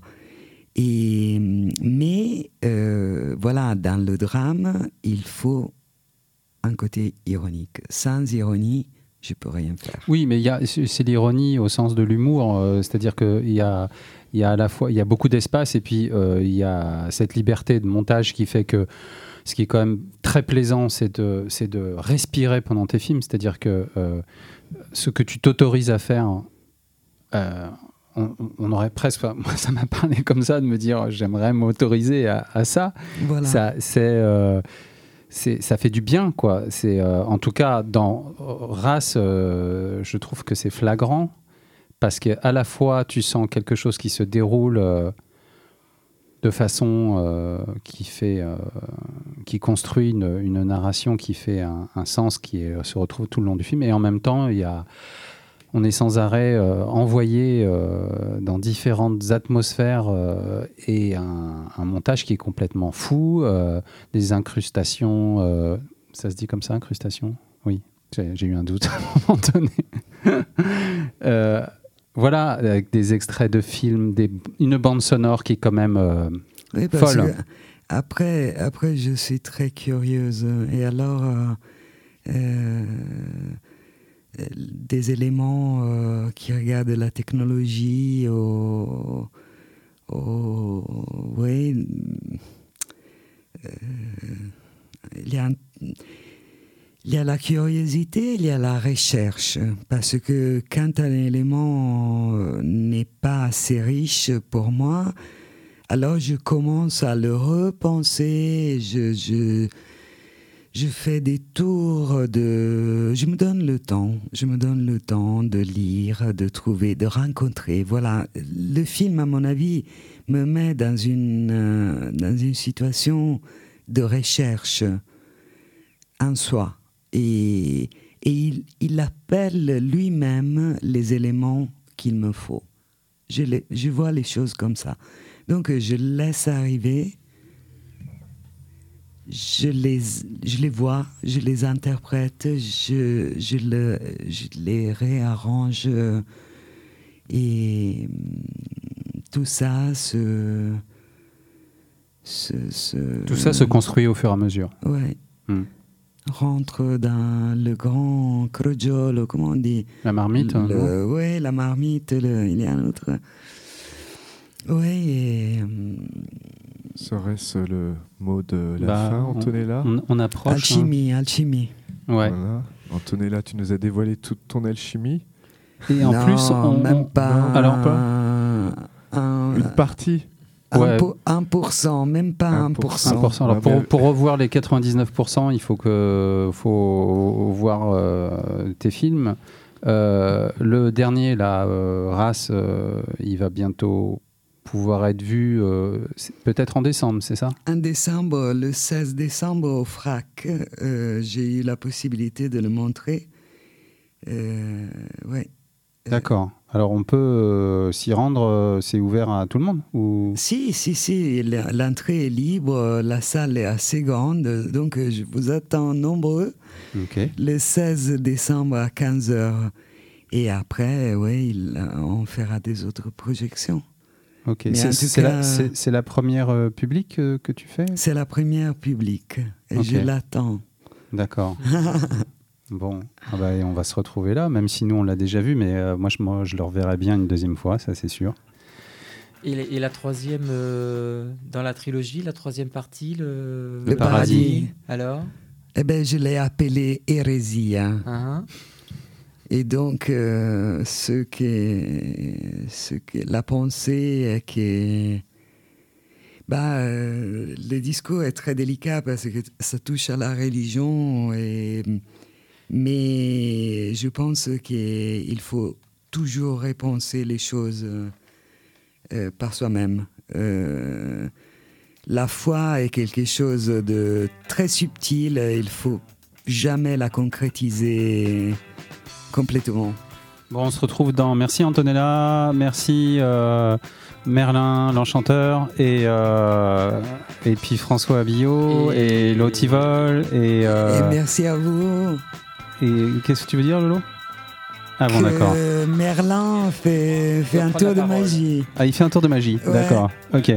Et, mais euh, voilà, dans le drame, il faut un côté ironique. Sans ironie, je peux rien faire. Oui, mais il y a, c'est l'ironie au sens de l'humour, euh, c'est-à-dire qu'il y a, il y a à la fois, il y a beaucoup d'espace et puis euh, il y a cette liberté de montage qui fait que ce qui est quand même très plaisant, c'est de, c'est de respirer pendant tes films, c'est-à-dire que euh, ce que tu t'autorises à faire, euh, on, on aurait presque, moi ça m'a parlé comme ça de me dire j'aimerais m'autoriser à, à ça. Voilà. Ça, c'est euh, C'est, ça fait du bien, quoi. C'est, euh, en tout cas, dans Race, euh, je trouve que c'est flagrant parce qu'à la fois, tu sens quelque chose qui se déroule euh, de façon euh, qui fait, euh, qui construit une, une narration qui fait un, un sens qui est, se retrouve tout le long du film, et en même temps, il y a on est sans arrêt euh, envoyé euh, dans différentes atmosphères euh, et un, un montage qui est complètement fou, euh, des incrustations, euh, ça se dit comme ça, incrustation ? Oui, j'ai, j'ai eu un doute à un moment donné. euh, voilà, avec des extraits de films, des, une bande sonore qui est quand même euh, oui, parce folle. Que après, après, je suis très curieuse. Et alors... Euh, euh, des éléments euh, qui regardent la technologie au, au oui euh, il y a un, il y a la curiosité, il y a la recherche, parce que quand un élément n'est pas assez riche pour moi, alors je commence à le repenser, je, je Je fais des tours de... Je me donne le temps. Je me donne le temps de lire, de trouver, de rencontrer. Voilà. Le film, à mon avis, me met dans une, euh, dans une situation de recherche en soi. Et, et il, il appelle lui-même les éléments qu'il me faut. Je, les, je vois les choses comme ça. Donc, je laisse arriver... Je les, je les vois, je les interprète, je, je, le, je les réarrange et tout ça se... se, se tout ça se construit au fur et à mesure. Ouais. Hum. rentre dans le grand crogiolo, comment on dit? La marmite. Le, oui, la marmite, le, il y a un autre. Oui, et... Serait-ce le mot de la bah, fin, Antonella? on, on approche. Alchimie, hein. alchimie. Ouais. Voilà. Antonella, tu nous as dévoilé toute ton alchimie. Et en non, plus, on, même pas. Non, alors pas. Un, un, Une partie. Ouais. un pour cent, même pas un pour cent. un pour cent. Alors Ouais, pour, mais- pour revoir les quatre-vingt-dix-neuf pour cent, il faut, que, faut voir euh, tes films. Euh, le dernier, la euh, Race, euh, il va bientôt pouvoir être vu, euh, c'est peut-être en décembre, c'est ça? En décembre, le seize décembre au F R A C, euh, j'ai eu la possibilité de le montrer. Euh, ouais. D'accord. Alors on peut euh, s'y rendre, euh, c'est ouvert à tout le monde ou... Si, si, si, l'entrée est libre, la salle est assez grande, donc je vous attends nombreux Ok. le seize décembre à quinze heures. Et après, oui, on fera des autres projections. Ok. Mais C'est, en tout c'est cas- la, c'est, c'est la première euh, publique euh, que tu fais? C'est la première publique, et Ok. je l'attends. D'accord. Bon, ah bah, et on va se retrouver là, même si nous on l'a déjà vu, mais euh, moi, je, moi je le reverrai bien une deuxième fois, ça c'est sûr. Et, et la troisième, euh, dans la trilogie, la troisième partie, le, Le paradis. Alors Eh bien, je l'ai appelé Hérésie. hein. Hein Et donc, euh, ce que, ce que, la pensée que... Bah, euh, le discours est très délicat parce que ça touche à la religion, et, mais je pense qu'il faut toujours repenser les choses euh, par soi-même. Euh, la foi est quelque chose de très subtil, il faut jamais la concrétiser complètement. Bon, on se retrouve dans... Merci Antonella, merci euh, Merlin l'enchanteur, et, euh, et puis François Abillot, et, Et- Lotivol, et... euh, Et merci à vous. et qu'est-ce que tu veux dire, Lolo? Ah bon, que d'accord. Merlin fait, fait Je un prends tour la de parole. magie. Ah, il fait un tour de magie, Ouais. d'accord, ok.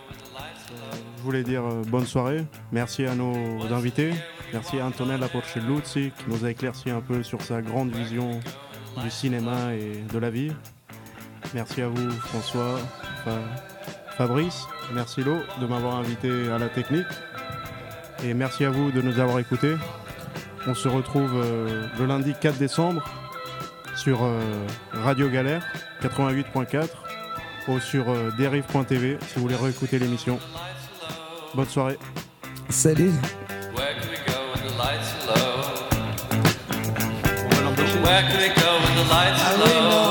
Je voulais dire euh, bonne soirée. Merci à nos invités. Merci à Antonella Porcelluzzi qui nous a éclairci un peu sur sa grande vision du cinéma et de la vie. Merci à vous François, Fa- Fabrice. Merci Lo de m'avoir invité à la technique. Et merci à vous de nous avoir écoutés. On se retrouve euh, le lundi quatre décembre sur euh, Radio Galère quatre-vingt-huit point quatre ou sur euh, dérive point t v si vous voulez réécouter l'émission. Bonne soirée. Salut. Where can we go when the lights are low? Where can we go when the lights are Ah oui, low? non.